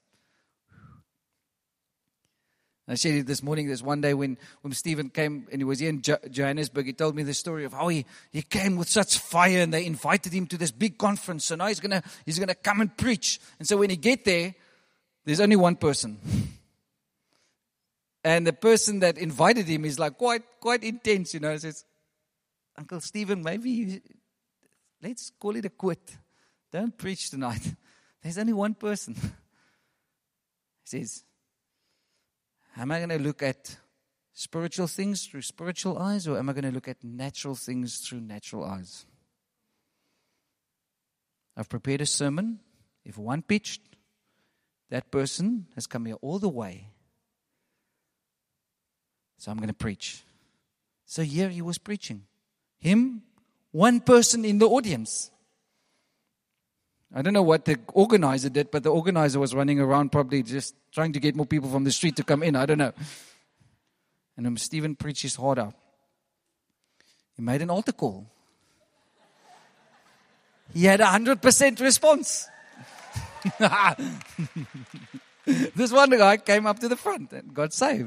I shared it this morning. There's one day when, when Stephen came and he was here in jo- Johannesburg. He told me the story of how he, he came with such fire and they invited him to this big conference. So now he's gonna he's gonna come and preach. And so when he get there, there's only one person. And the person that invited him is like quite quite intense, you know. Says, Uncle Stephen, maybe you, let's call it a quit. Don't preach tonight. There's only one person. He says, am I going to look at spiritual things through spiritual eyes, or am I going to look at natural things through natural eyes? I've prepared a sermon. If one pitched, that person has come here all the way. So I'm going to preach. So here he was preaching. Him, one person in the audience. I don't know what the organizer did, but the organizer was running around probably just trying to get more people from the street to come in. I don't know. And then Stephen preached his heart out. He made an altar call. He had a hundred percent response. This one guy came up to the front and got saved.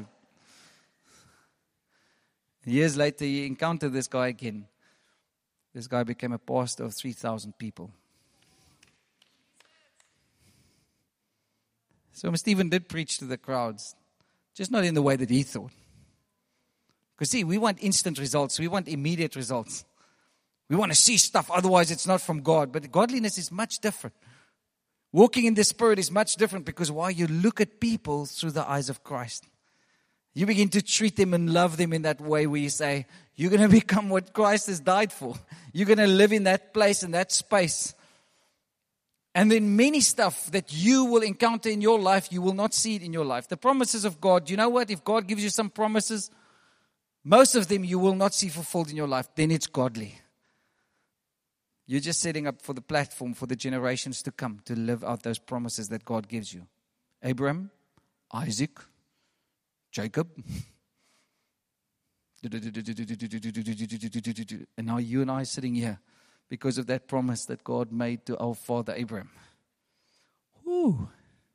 Years later, he encountered this guy again. This guy became a pastor of three thousand people. So Stephen did preach to the crowds, just not in the way that he thought. Because see, we want instant results. We want immediate results. We want to see stuff, otherwise it's not from God. But godliness is much different. Walking in the Spirit is much different because while you look at people through the eyes of Christ, you begin to treat them and love them in that way where you say, you're going to become what Christ has died for. You're going to live in that place, in that space. And then many stuff that you will encounter in your life, you will not see it in your life. The promises of God, you know what? If God gives you some promises, most of them you will not see fulfilled in your life. Then it's godly. You're just setting up for the platform for the generations to come to live out those promises that God gives you. Abraham, Isaac, Jacob. And now you and I are sitting here because of that promise that God made to our father Abraham. Whew.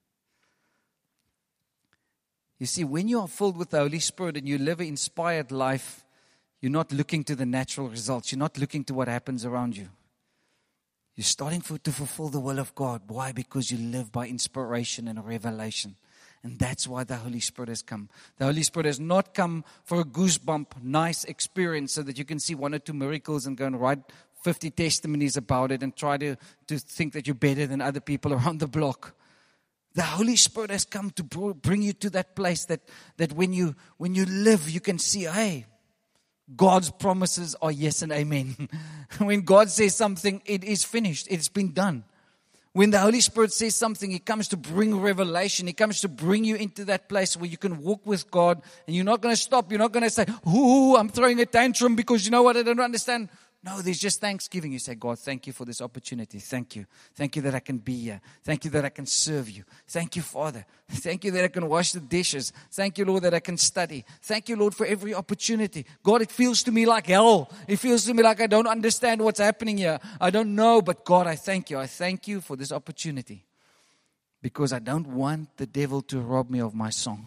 You see, when you are filled with the Holy Spirit and you live an inspired life, you're not looking to the natural results. You're not looking to what happens around you. You're starting for, to fulfill the will of God. Why? Because you live by inspiration and revelation. And that's why the Holy Spirit has come. The Holy Spirit has not come for a goosebump, nice experience so that you can see one or two miracles and go and write fifty testimonies about it and try to, to think that you're better than other people around the block. The Holy Spirit has come to bring you to that place that, that when you when you live, you can see, hey, God's promises are yes and amen. When God says something, it is finished. It's been done. When the Holy Spirit says something, He comes to bring revelation. He comes to bring you into that place where you can walk with God and you're not going to stop. You're not going to say, ooh, I'm throwing a tantrum because you know what, I don't understand. No, there's just thanksgiving. You say, God, thank you for this opportunity. Thank you. Thank you that I can be here. Thank you that I can serve you. Thank you, Father. Thank you that I can wash the dishes. Thank you, Lord, that I can study. Thank you, Lord, for every opportunity. God, it feels to me like hell. It feels to me like I don't understand what's happening here. I don't know, but God, I thank you. I thank you for this opportunity because I don't want the devil to rob me of my song.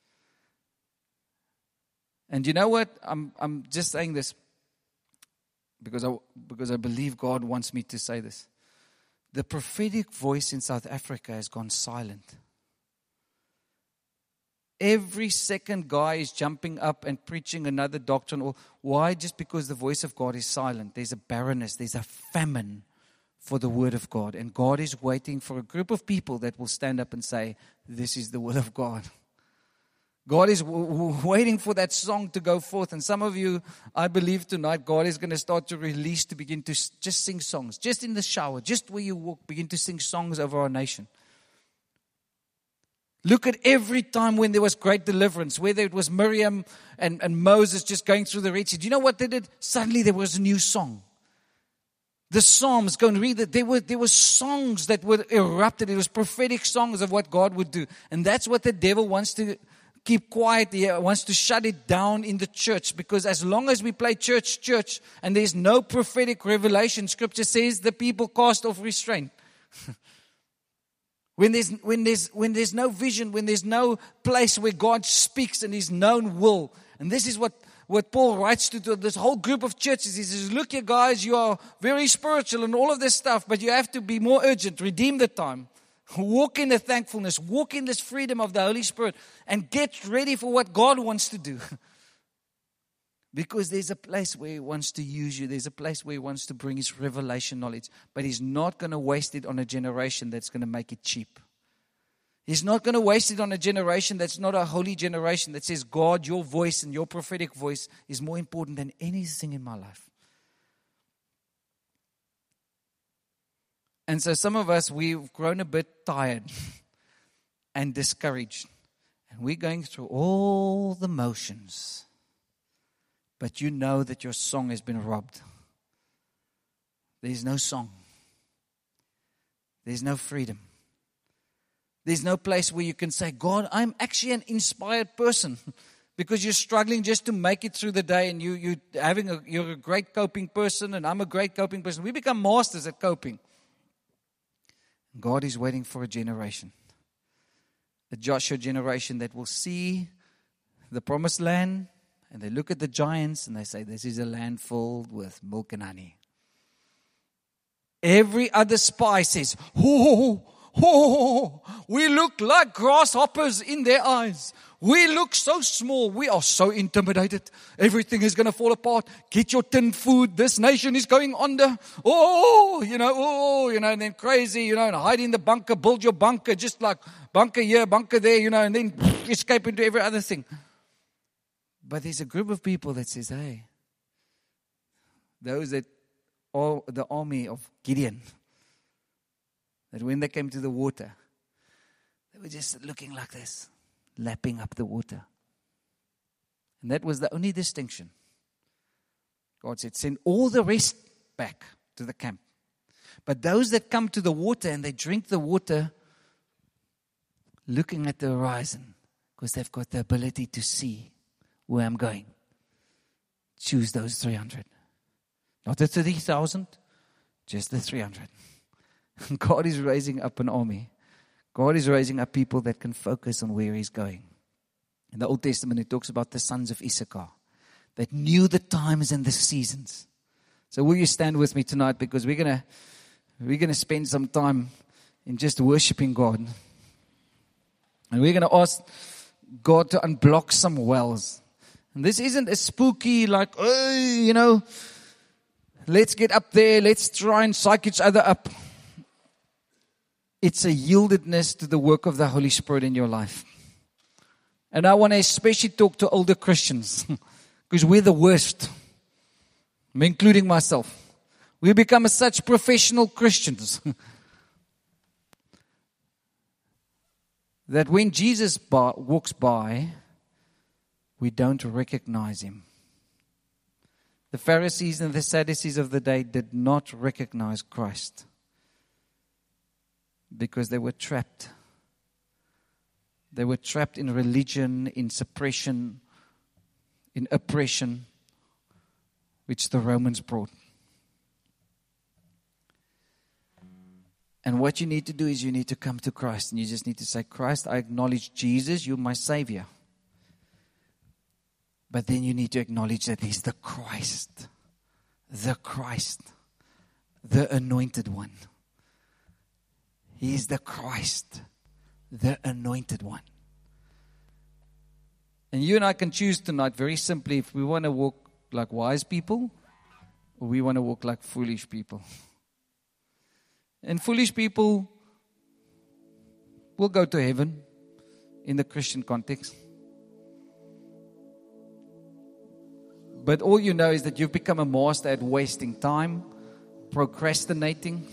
And you know what? I'm, I'm just saying this. Because I, because I believe God wants me to say this. The prophetic voice in South Africa has gone silent. Every second guy is jumping up and preaching another doctrine. Why? Just because the voice of God is silent. There's a barrenness. There's a famine for the word of God. And God is waiting for a group of people that will stand up and say, this is the will of God. God is w- w- waiting for that song to go forth. And some of you, I believe tonight, God is going to start to release, to begin to s- just sing songs. Just in the shower, just where you walk, begin to sing songs over our nation. Look at every time when there was great deliverance, whether it was Miriam and, and Moses just going through the Red Sea. Do you know what they did? Suddenly there was a new song. The Psalms, go and read it. There were, there were songs that were erupted. It was prophetic songs of what God would do. And that's what the devil wants to keep quiet. He wants to shut it down in the church, because as long as we play church, church, and there's no prophetic revelation, Scripture says the people cast off restraint. when there's when there's when there's no vision, when there's no place where God speaks and His known will, and this is what what Paul writes to this whole group of churches. He says, "Look, here, guys, you are very spiritual and all of this stuff, but you have to be more urgent. Redeem the time." Walk in the thankfulness. Walk in this freedom of the Holy Spirit. And get ready for what God wants to do. Because there's a place where He wants to use you. There's a place where He wants to bring His revelation knowledge. But He's not going to waste it on a generation that's going to make it cheap. He's not going to waste it on a generation that's not a holy generation that says, God, your voice and your prophetic voice is more important than anything in my life. And so some of us, we've grown a bit tired and discouraged. And we're going through all the motions. But you know that your song has been robbed. There's no song. There's no freedom. There's no place where you can say, God, I'm actually an inspired person. Because you're struggling just to make it through the day, and you, you having a, you're a great coping person, and I'm a great coping person. We become masters at coping. God is waiting for a generation. A Joshua generation that will see the promised land, and they look at the giants, and they say, this is a land filled with milk and honey. Every other spy says, oh, oh, we look like grasshoppers in their eyes. We look so small. We are so intimidated. Everything is going to fall apart. Get your tin food. This nation is going under. Oh, you know, oh, you know, and then crazy, you know, and hide in the bunker, build your bunker, just like bunker here, bunker there, you know, and then escape into every other thing. But there's a group of people that says, hey, those that are the army of Gideon, that when they came to the water, they were just looking like this, lapping up the water. And that was the only distinction. God said, send all the rest back to the camp. But those that come to the water and they drink the water, looking at the horizon, because they've got the ability to see where I'm going, choose those three hundred. Not the thirty thousand, just the three hundred. God is raising up an army. God is raising up people that can focus on where He's going. In the Old Testament, it talks about the sons of Issachar that knew the times and the seasons. So will you stand with me tonight, because we're gonna we're gonna spend some time in just worshiping God, and we're gonna ask God to unblock some wells. And this isn't a spooky, like, oh, you know, let's get up there, let's try and psych each other up. It's a yieldedness to the work of the Holy Spirit in your life. And I want to especially talk to older Christians, because we're the worst, including myself. We become such professional Christians that when Jesus by, walks by, we don't recognize Him. The Pharisees and the Sadducees of the day did not recognize Christ, because they were trapped. They were trapped in religion, in suppression, in oppression, which the Romans brought. And what you need to do is you need to come to Christ, and you just need to say, Christ, I acknowledge Jesus, you're my Savior. But then you need to acknowledge that He's the Christ, the Christ, the Anointed One. He is the Christ, the Anointed One. And you and I can choose tonight very simply if we want to walk like wise people or we want to walk like foolish people. And foolish people will go to heaven in the Christian context. But all you know is that you've become a master at wasting time, procrastinating.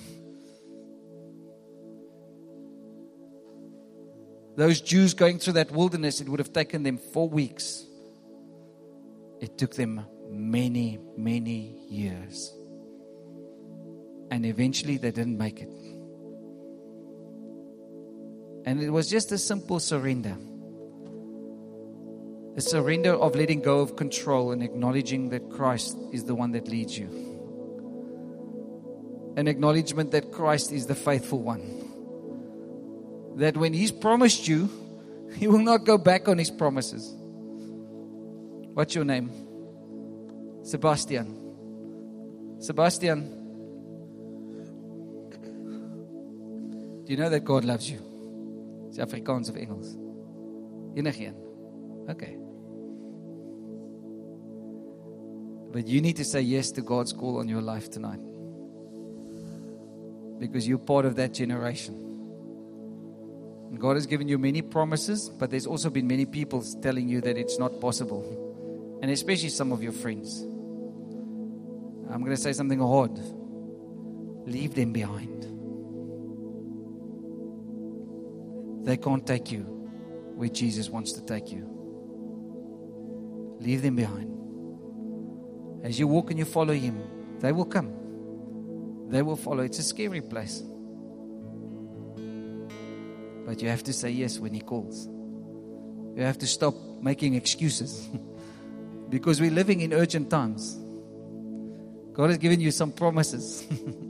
Those Jews going through that wilderness, it would have taken them four weeks. It took them many, many years. And eventually they didn't make it. And it was just a simple surrender. A surrender of letting go of control and acknowledging that Christ is the one that leads you. An acknowledgement that Christ is the faithful one. That when He's promised you, He will not go back on His promises. What's your name? Sebastian. Sebastian. Do Do you know that God loves you? It's Afrikaans of Engels. Enigeen. Okay. But you need to say yes to God's call on your life tonight. Because you're part of that generation. And God has given you many promises, but there's also been many people telling you that it's not possible. And especially some of your friends. I'm going to say something hard. Leave them behind. They can't take you where Jesus wants to take you. Leave them behind. As you walk and you follow Him, they will come. They will follow. It's a scary place. But you have to say yes when He calls. You have to stop making excuses. Because we're living in urgent times. God has given you some promises.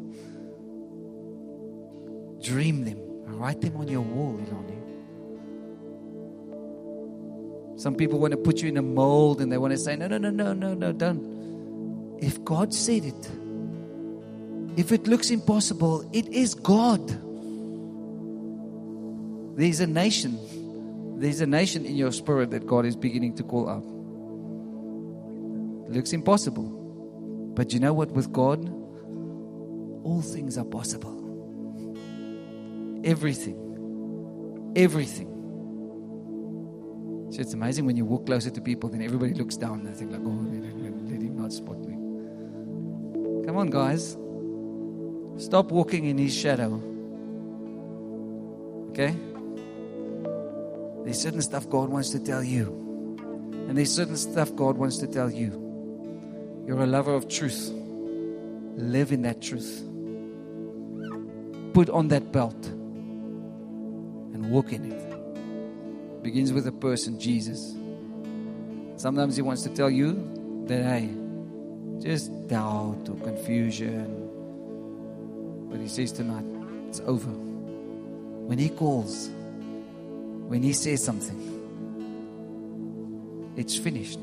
Dream them. Write them on your wall, Ilani. Some people want to put you in a mold and they want to say, no, no, no, no, no, no, don't. If God said it, if it looks impossible, it is God. There's a nation. There's a nation in your spirit that God is beginning to call up. It looks impossible. But you know what? With God, all things are possible. Everything. Everything. So it's amazing when you walk closer to people, then everybody looks down and they think like, oh, let him not spot me. Come on, guys. Stop walking in His shadow. Okay? There's certain stuff God wants to tell you. And there's certain stuff God wants to tell you. You're a lover of truth. Live in that truth. Put on that belt. And walk in it. Begins with a person, Jesus. Sometimes He wants to tell you that, hey, just doubt or confusion. But He says tonight, it's over. When He calls, when He says something, it's finished.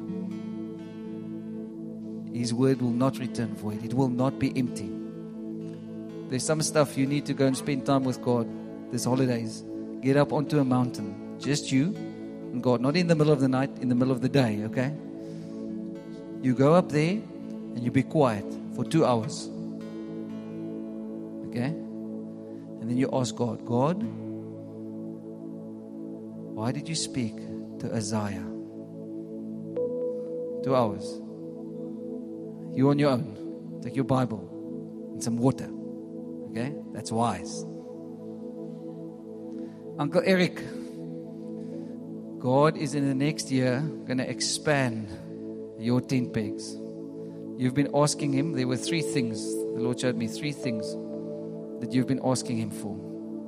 His word will not return void. It will not be empty. There's some stuff you need to go and spend time with God this holidays. Get up onto a mountain. Just you and God. Not in the middle of the night, in the middle of the day, okay? You go up there and you be quiet for two hours. Okay? And then you ask God, God, why did you speak to Isaiah? Two hours. You on your own. Take your Bible and some water. Okay? That's wise. Uncle Eric, God is in the next year going to expand your tent pegs. You've been asking Him. There were three things. The Lord showed me three things that you've been asking Him for.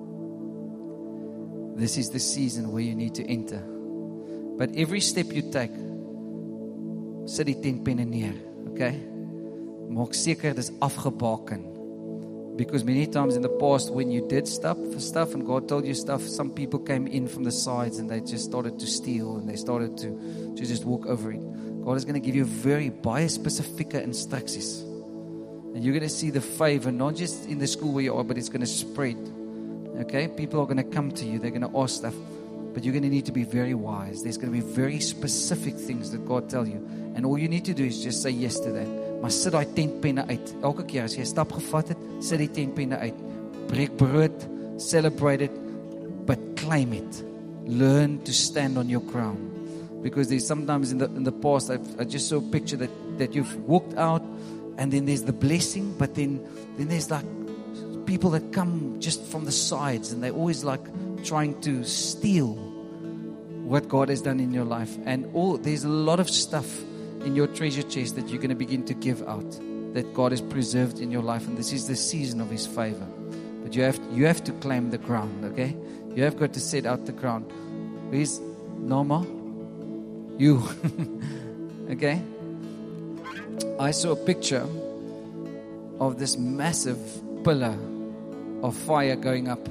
This is the season where you need to enter. But every step you take, sit die tentpenne neer, okay? Maak seker dis afgebaken. Because many times in the past when you did stuff for stuff and God told you stuff, some people came in from the sides and they just started to steal and they started to, to just walk over it. God is going to give you very baie spesifieke instructies. And you're going to see the favor, not just in the school where you are, but it's going to spread. Okay? People are going to come to you. They're going to ask stuff. But you're going to need to be very wise. There's going to be very specific things that God tells you. And all you need to do is just say yes to that. Maar sit daai tentpenne uit. Elke keer as jy 'n stap gevat het, sit die tentpenne uit. Breek brood, celebrate it, but claim it. Learn to stand on your crown. Because there's sometimes in the in the past, I've, I just saw a picture that, that you've walked out and then there's the blessing, but then, then there's like people that come just from the sides and they're always like trying to steal what God has done in your life. And all there's a lot of stuff in your treasure chest that you're going to begin to give out, that God has preserved in your life, and this is the season of His favor. But you have you have to claim the ground, okay? You have got to set out the ground. Where's Norma? You. Okay? I saw a picture of this massive pillar of fire going up.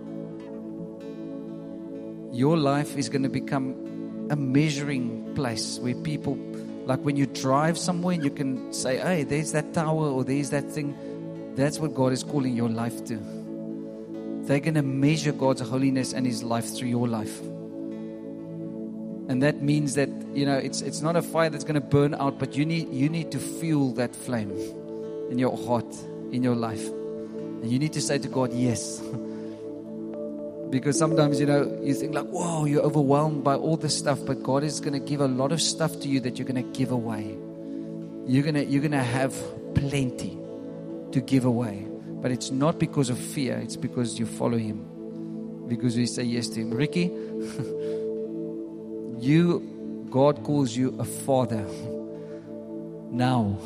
Your life is going to become a measuring place where people, like when you drive somewhere and you can say, hey, there's that tower or there's that thing. That's what God is calling your life to. they're going to measure God's holiness and His life through your life. And that means that, you know, it's it's not a fire that's going to burn out, but you need you need to fuel that flame in your heart, in your life. And you need to say to God, yes. Because sometimes, you know, you think like, whoa, you're overwhelmed by all this stuff, but God is going to give a lot of stuff to you that you're going to give away. You're going to, you're going to have plenty to give away. But it's not because of fear, it's because you follow Him. Because we say yes to Him. Ricky, you, God calls you a father. Now,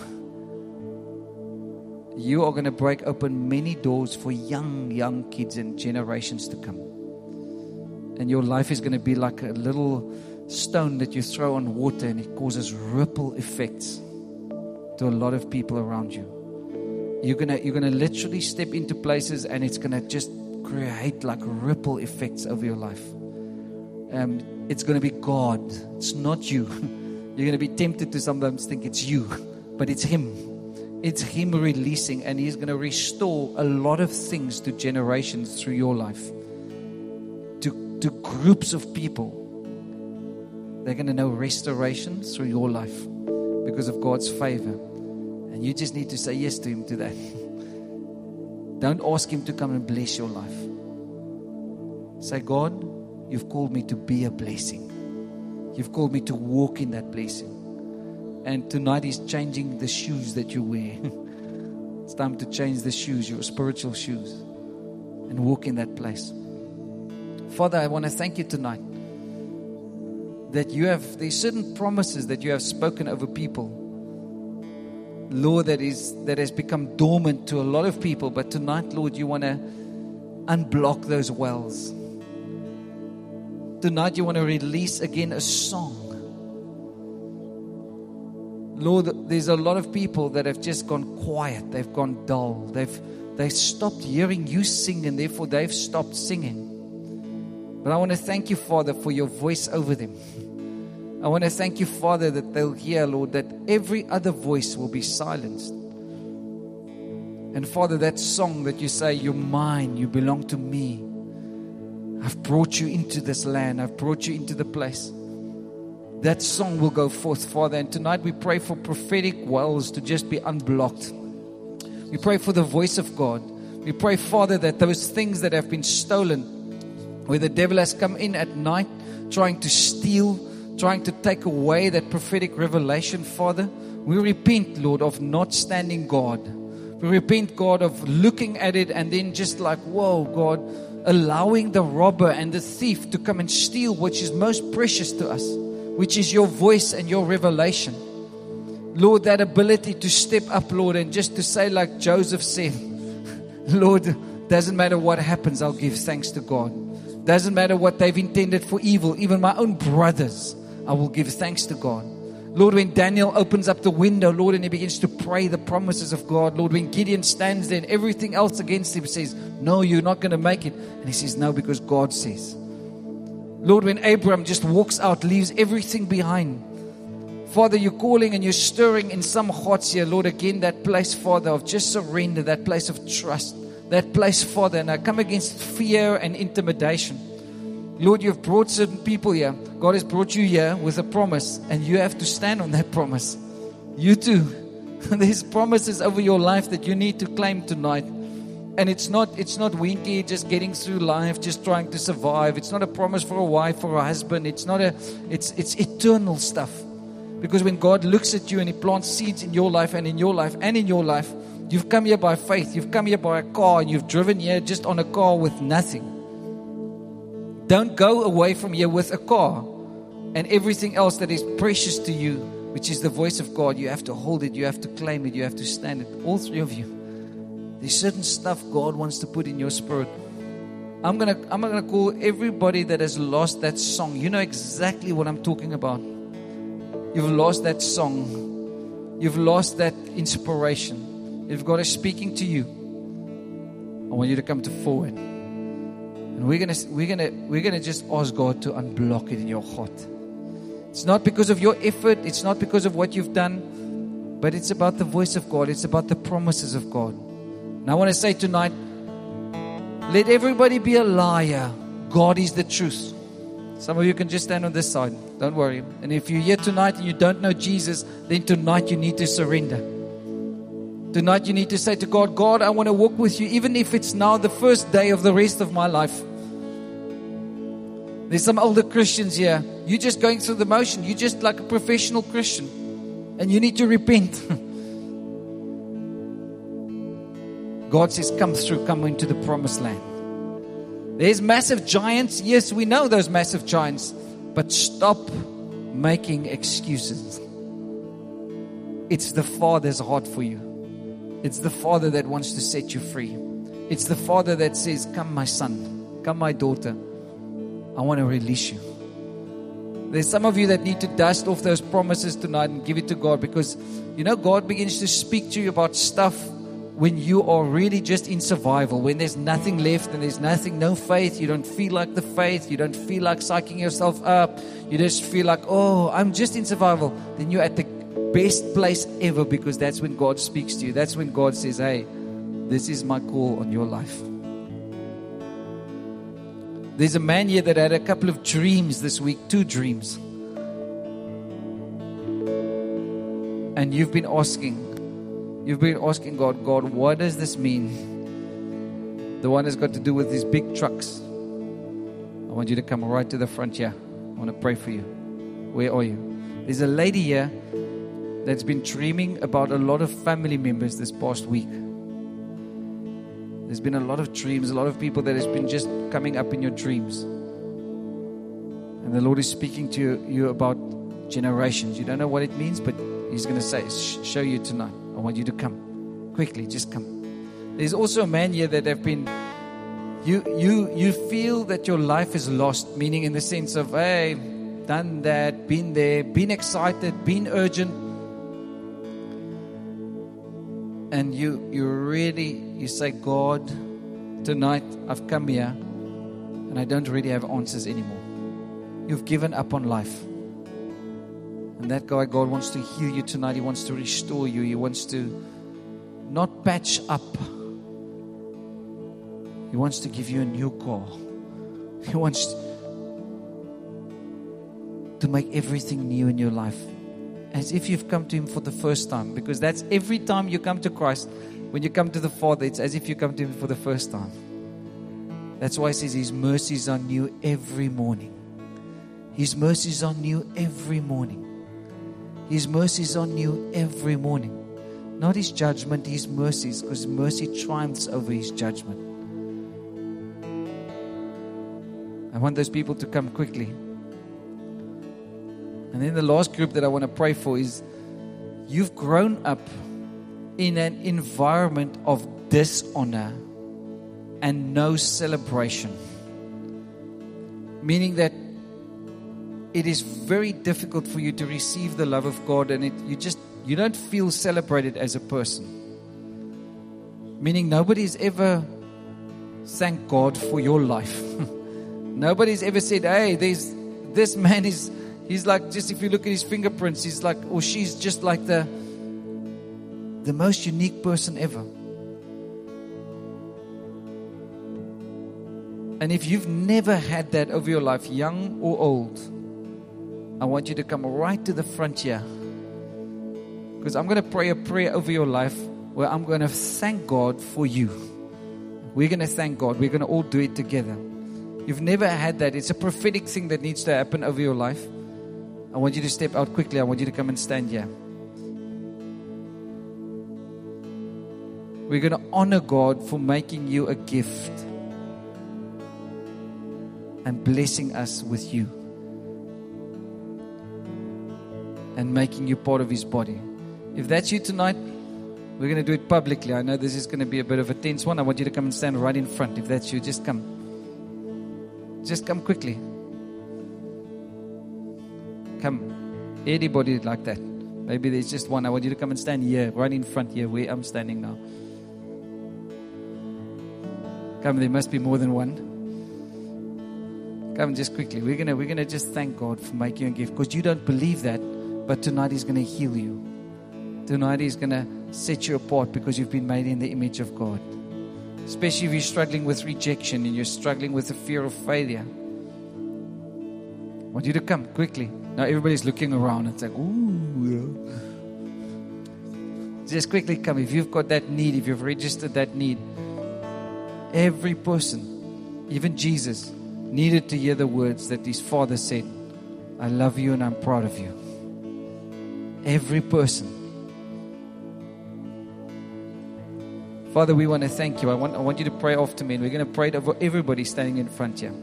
you are going to break open many doors for young, young kids and generations to come. And your life is going to be like a little stone that you throw on water, and it causes ripple effects to a lot of people around you. You're going to, you're going to literally step into places, and it's going to just create like ripple effects over your life. Um, it's going to be God. It's not you. You're going to be tempted to sometimes think it's you, but it's Him. It's Him releasing, and He's going to restore a lot of things to generations through your life, to, to groups of people. They're going to know restoration through your life because of God's favor. And you just need to say yes to Him to that. Don't ask Him to come and bless your life. Say, God, You've called me to be a blessing. You've called me to walk in that blessing. And tonight He's changing the shoes that you wear. It's time to change the shoes, your spiritual shoes, and walk in that place. Father, I want to thank You tonight that You have, there's certain promises that You have spoken over people, Lord, that is that has become dormant to a lot of people. But tonight, Lord, You want to unblock those wells. Tonight You want to release again a song. Lord, there's a lot of people that have just gone quiet. They've gone dull. They've they've stopped hearing You sing, and therefore they've stopped singing. But I want to thank You, Father, for Your voice over them. I want to thank You, Father, that they'll hear, Lord, that every other voice will be silenced. And Father, that song that You say, You're mine, You belong to Me. I've brought You into this land. I've brought You into the place. That song will go forth, Father. And tonight we pray for prophetic wells to just be unblocked. We pray for the voice of God. We pray, Father, that those things that have been stolen, where the devil has come in at night, trying to steal, trying to take away that prophetic revelation, Father, we repent, Lord, of not standing God. We repent, God, of looking at it and then just like, whoa, God, allowing the robber and the thief to come and steal which is most precious to us, which is Your voice and Your revelation. Lord, that ability to step up, Lord, and just to say like Joseph said, Lord, doesn't matter what happens, I'll give thanks to God. Doesn't matter what they've intended for evil, even my own brothers, I will give thanks to God. Lord, when Daniel opens up the window, Lord, and he begins to pray the promises of God, Lord, when Gideon stands there and everything else against him says, no, you're not going to make it. And he says, no, because God says. Lord, when Abraham just walks out, leaves everything behind. Father, You're calling and You're stirring in some hearts here, Lord, again, that place, Father, of just surrender, that place of trust, that place, Father, and I come against fear and intimidation. Lord, You've brought certain people here. God has brought you here with a promise, and you have to stand on that promise. You too. There's promises over your life that you need to claim tonight. And it's not it's not winky, just getting through life, just trying to survive. It's not a promise for a wife or a husband. It's not a it's it's eternal stuff. Because when God looks at you and He plants seeds in your life and in your life and in your life, you've come here by faith. You've come here by a car, and you've driven here just on a car with nothing. Don't go away from here with a car and everything else that is precious to you, which is the voice of God. You have to hold it. You have to claim it. You have to stand it. All three of you. There's certain stuff God wants to put in your spirit. I'm gonna I'm gonna call everybody that has lost that song. You know exactly what I'm talking about. You've lost that song. You've lost that inspiration. If God is speaking to you, I want you to come to forward. And we're gonna we're gonna we're gonna just ask God to unblock it in your heart. It's not because of your effort, it's not because of what you've done, but it's about the voice of God, it's about the promises of God. And I want to say tonight, Let everybody be a liar. God is the truth. Some of you can just stand on this side. Don't worry. And if you're here tonight and you don't know Jesus, then tonight you need to surrender. Tonight you need to say to God, God, I want to walk with you, even if it's now the first day of the rest of my life. There's some older Christians here. You're just going through the motion. You're just like a professional Christian. And you need to repent. God says, come through, come into the promised land. There's massive giants. Yes, we know those massive giants. But stop making excuses. It's the Father's heart for you. It's the Father that wants to set you free. It's the Father that says, come my son, come my daughter. I want to release you. There's some of you that need to dust off those promises tonight and give it to God, because, you know, God begins to speak to you about stuff when you are really just in survival, when there's nothing left and there's nothing, no faith. You don't feel like the faith. You don't feel like psyching yourself up. You just feel like, oh, I'm just in survival. Then you're at the best place ever, because that's when God speaks to you. That's when God says, hey, this is my call on your life. There's a man here that had a couple of dreams this week, two dreams. And you've been asking, you've been asking God, God, what does this mean? The one has got to do with these big trucks. I want you to come right to the front here. I want to pray for you. Where are you? There's a lady here that's been dreaming about a lot of family members this past week. There's been a lot of dreams, a lot of people that has been just coming up in your dreams. And the Lord is speaking to you, you about generations. You don't know what it means, but He's going to say, show you tonight. I want you to come. Quickly, just come. There's also a man here that have been, you you you feel that your life is lost, meaning in the sense of, hey, done that, been there, been excited, been urgent. And you you really, you say, God, tonight I've come here and I don't really have answers anymore. You've given up on life. And that guy, God wants to heal you tonight. He wants to restore you. He wants to not patch up. He wants to give you a new car. He wants to make everything new in your life, as if you've come to Him for the first time. Because that's every time you come to Christ, when you come to the Father, it's as if you come to Him for the first time. That's why He says His mercies are new every morning. His mercies are new every morning. His mercies are new every morning. Not His judgment, His mercies, because mercy triumphs over His judgment. I want those people to come quickly. And then the last group that I want to pray for is, you've grown up in an environment of dishonor and no celebration. Meaning that it is very difficult for you to receive the love of God, and it, you just, you don't feel celebrated as a person. Meaning nobody's ever thanked God for your life. Nobody's ever said, hey, there's, this man is, he's like, just if you look at his fingerprints, he's like, or she's just like the, the most unique person ever. And if you've never had that over your life, young or old, I want you to come right to the front here. Because I'm going to pray a prayer over your life where I'm going to thank God for you. We're going to thank God. We're going to all do it together. You've never had that. It's a prophetic thing that needs to happen over your life. I want you to step out quickly. I want you to come and stand here. We're going to honor God for making you a gift and blessing us with you and making you part of His body. If that's you tonight, we're going to do it publicly. I know this is going to be a bit of a tense one. I want you to come and stand right in front. If that's you, just come. Just come quickly. Come. Anybody like that? Maybe there's just one. I want you to come and stand here, right in front here, where I'm standing now. Come, there must be more than one. Come just quickly. We're gonna we're gonna just thank God for making you a gift, because you don't believe that, but tonight He's gonna heal you. Tonight He's gonna set you apart because you've been made in the image of God. Especially if you're struggling with rejection and you're struggling with the fear of failure. I want you to come quickly. Now everybody's looking around and saying, ooh. Just quickly come. If you've got that need, if you've registered that need, every person, even Jesus, needed to hear the words that his Father said, I love you and I'm proud of you. Every person. Father, we want to thank you. I want, I want you to pray after me, and we're going to pray it over everybody standing in front here.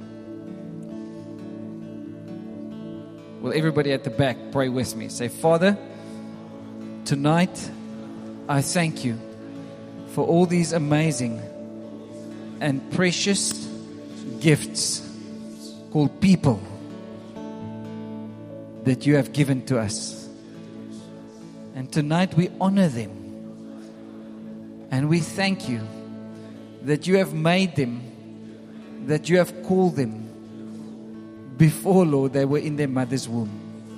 Well, everybody at the back, pray with me. Say, Father, tonight I thank you for all these amazing and precious gifts called people that you have given to us. And tonight we honor them. And we thank you that you have made them, that you have called them before, Lord, they were in their mother's womb.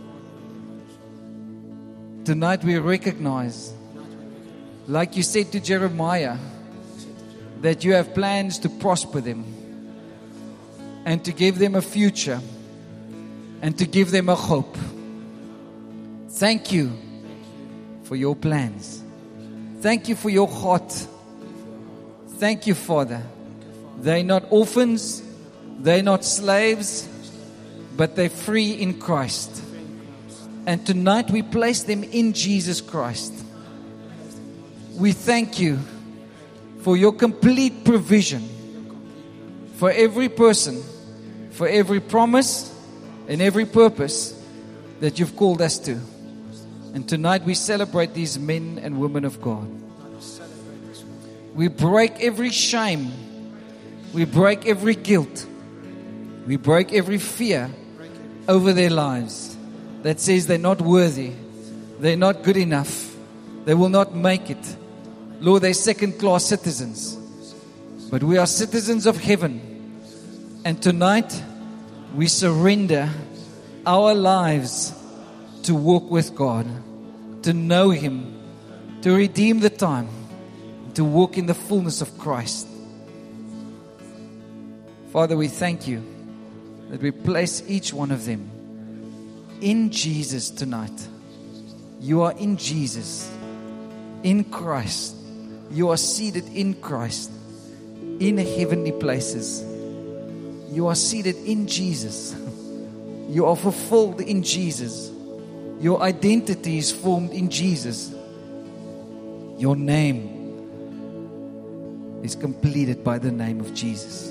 Tonight we recognize, like you said to Jeremiah, that you have plans to prosper them and to give them a future and to give them a hope. Thank you for your plans. Thank you for your heart. Thank you, Father. They're not orphans. They're not slaves. But they're free in Christ. And tonight we place them in Jesus Christ. We thank you for your complete provision for every person, for every promise and every purpose that you've called us to. And tonight we celebrate these men and women of God. We break every shame. We break every guilt. We break every fear over their lives that says they're not worthy. They're not good enough. They will not make it. Lord, they're second-class citizens. But we are citizens of heaven. And tonight we surrender our lives to walk with God, to know Him, to redeem the time, to walk in the fullness of Christ. Father, we thank you that we place each one of them in Jesus tonight. You are in Jesus, in Christ. You are seated in Christ, in heavenly places. You are seated in Jesus. You are fulfilled in Jesus. Your identity is formed in Jesus. Your name is completed by the name of Jesus.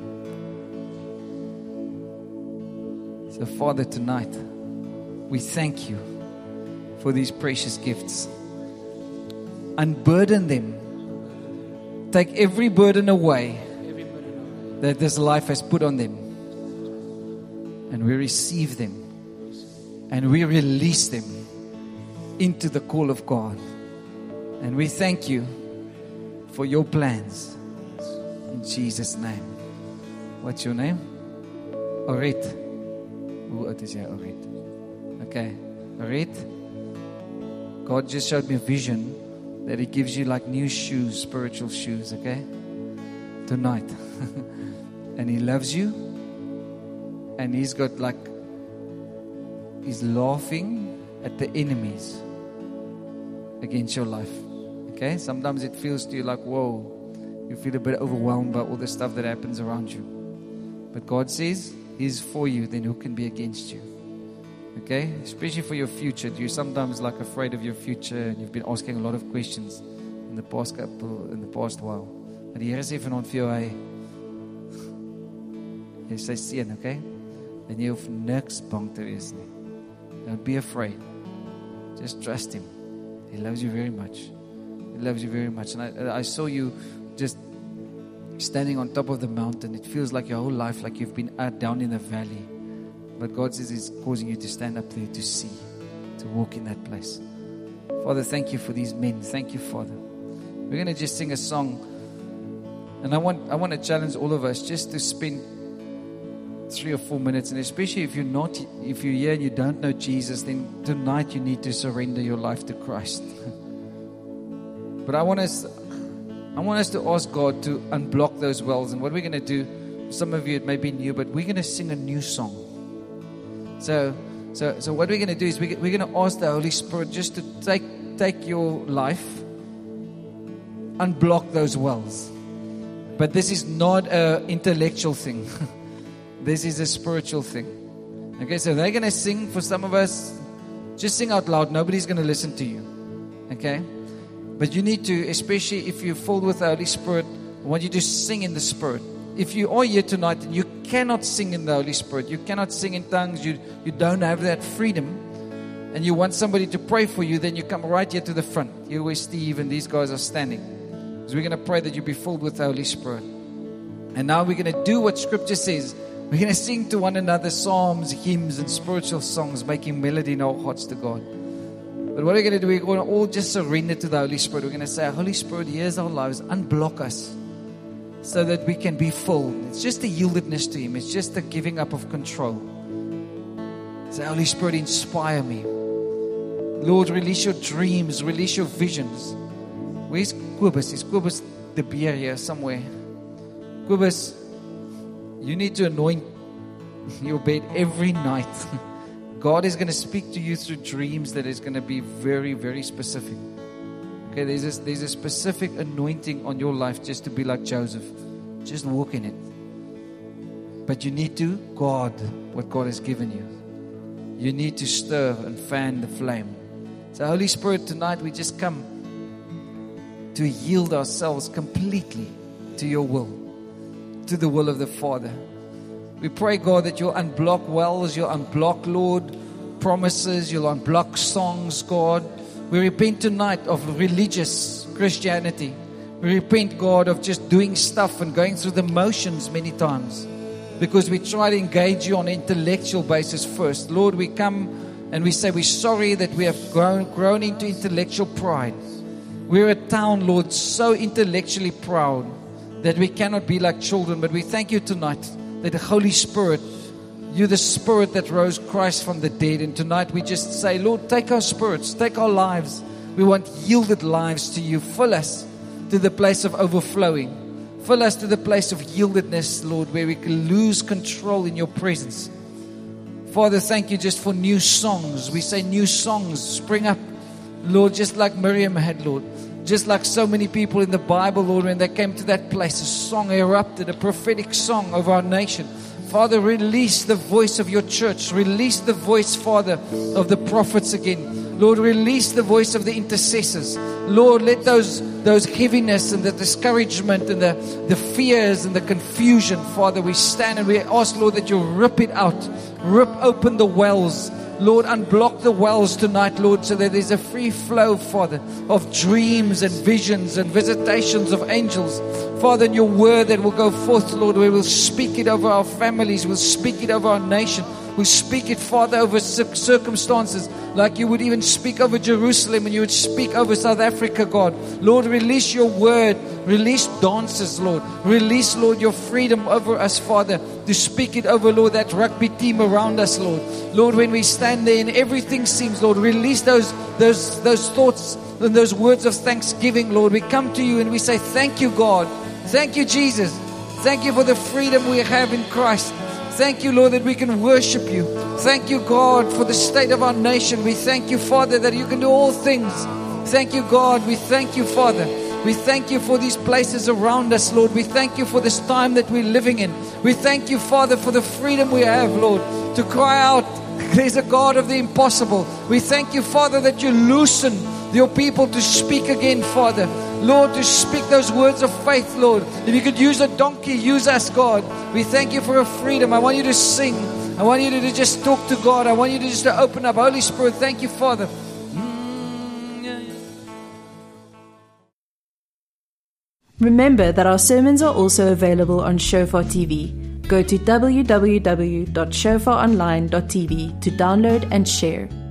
So, Father, tonight, we thank you for these precious gifts. Unburden them. Take every burden away that this life has put on them. And we receive them. And we release them into the call of God. And we thank you for your plans. In Jesus' name. What's your name? Orit. Who is your Orit? Okay. Orit. God just showed me a vision that He gives you like new shoes, spiritual shoes, okay? Tonight. And He loves you. And He's got like, He's laughing at the enemies against your life. Okay? Sometimes it feels to you like, whoa, you feel a bit overwhelmed by all the stuff that happens around you. But God says He's for you, then who can be against you? Okay? Especially for your future. You're sometimes like afraid of your future and you've been asking a lot of questions in the past couple, in the past while. Maar die Here sê vanaand vir jou, hy jy sê seën, okay? En jy hoef niks bang te wees nie. Don't be afraid. Just trust Him. He loves you very much. He loves you very much. And I, I saw you just standing on top of the mountain. It feels like your whole life, like you've been out down in the valley. But God says He's causing you to stand up there to see, to walk in that place. Father, thank you for these men. Thank you, Father. We're going to just sing a song. And I want, I want to challenge all of us just to spend three or four minutes. And especially if you're not, if you're here and you don't know Jesus, then tonight you need to surrender your life to Christ. But I want us, I I want us to ask God to unblock those wells. And what we're going to do, some of you it may be new, but we're going to sing a new song. So, so, so what we're going to do is we, we're going to ask the Holy Spirit just to take take your life, unblock those wells. But this is not an intellectual thing. This is a spiritual thing. Okay, so they're going to sing. For some of us, just sing out loud. Nobody's going to listen to you. Okay? But you need to, especially if you're filled with the Holy Spirit, I want you to sing in the Spirit. If you are here tonight and you cannot sing in the Holy Spirit, you cannot sing in tongues, you, you don't have that freedom, and you want somebody to pray for you, then you come right here to the front. Here where Steve and these guys are standing. Because we're going to pray that you be filled with the Holy Spirit. And now we're going to do what Scripture says. We're going to sing to one another psalms, hymns, and spiritual songs, making melody in our hearts to God. But what we're going to do, we're going to all just surrender to the Holy Spirit. We're going to say, Holy Spirit, here's our lives. Unblock us so that we can be full. It's just a yieldedness to Him. It's just a giving up of control. Say, Holy Spirit, inspire me. Lord, release your dreams, release your visions. Where's Kobus? Is Kobus the beer here somewhere? Kobus, you need to anoint your bed every night. God is going to speak to you through dreams that is going to be very, very specific. Okay, there's a, there's a specific anointing on your life just to be like Joseph. Just walk in it. But you need to guard what God has given you. You need to stir and fan the flame. So Holy Spirit, tonight we just come to yield ourselves completely to your will, to the will of the Father. We pray, God, that you'll unblock wells, you'll unblock, Lord, promises, you'll unblock songs, God. We repent tonight of religious Christianity. We repent, God, of just doing stuff and going through the motions many times because we try to engage you on an intellectual basis first. Lord, we come and we say we're sorry that we have grown, grown into intellectual pride. We're a town, Lord, so intellectually proud that we cannot be like children. But we thank you tonight that the Holy Spirit, you're the Spirit that rose Christ from the dead. And tonight we just say, Lord, take our spirits, take our lives. We want yielded lives to you. Fill us to the place of overflowing. Fill us to the place of yieldedness, Lord, where we can lose control in your presence. Father, thank you just for new songs. We say new songs spring up, Lord, just like Miriam had, Lord. Just like so many people in the Bible, Lord, when they came to that place, a song erupted, a prophetic song over our nation. Father, release the voice of your church. Release the voice, Father, of the prophets again. Lord, release the voice of the intercessors. Lord, let those those heaviness and the discouragement and the, the fears and the confusion, Father, we stand and we ask, Lord, that you rip it out. Rip open the wells. Lord, unblock the wells tonight, Lord, so that there's a free flow, Father, of dreams and visions and visitations of angels. Father, in your word that will go forth, Lord, we will speak it over our families. We'll speak it over our nation. We'll speak it, Father, over circumstances like you would even speak over Jerusalem and you would speak over South Africa, God. Lord, release your word. Release dances, Lord. Release, Lord, your freedom over us, Father, to speak it over, Lord, that rugby team around us, Lord. Lord, when we stand there and everything seems, Lord, release those, those, those thoughts and those words of thanksgiving, Lord. We come to you and we say, thank you, God. Thank you, Jesus. Thank you for the freedom we have in Christ. Thank you, Lord, that we can worship you. Thank you, God, for the state of our nation. We thank you, Father, that you can do all things. Thank you, God. We thank you, Father. We thank you for these places around us, Lord. We thank you for this time that we're living in. We thank you, Father, for the freedom we have, Lord, to cry out, there's a God of the impossible. We thank you, Father, that you loosen your people to speak again, Father. Lord, to speak those words of faith, Lord. If you could use a donkey, use us, God. We thank you for a freedom. I want you to sing. I want you to just talk to God. I want you to just to open up. Holy Spirit, thank you, Father. Remember that our sermons are also available on Shofar T V. Go to w w w dot shofar online dot t v to download and share.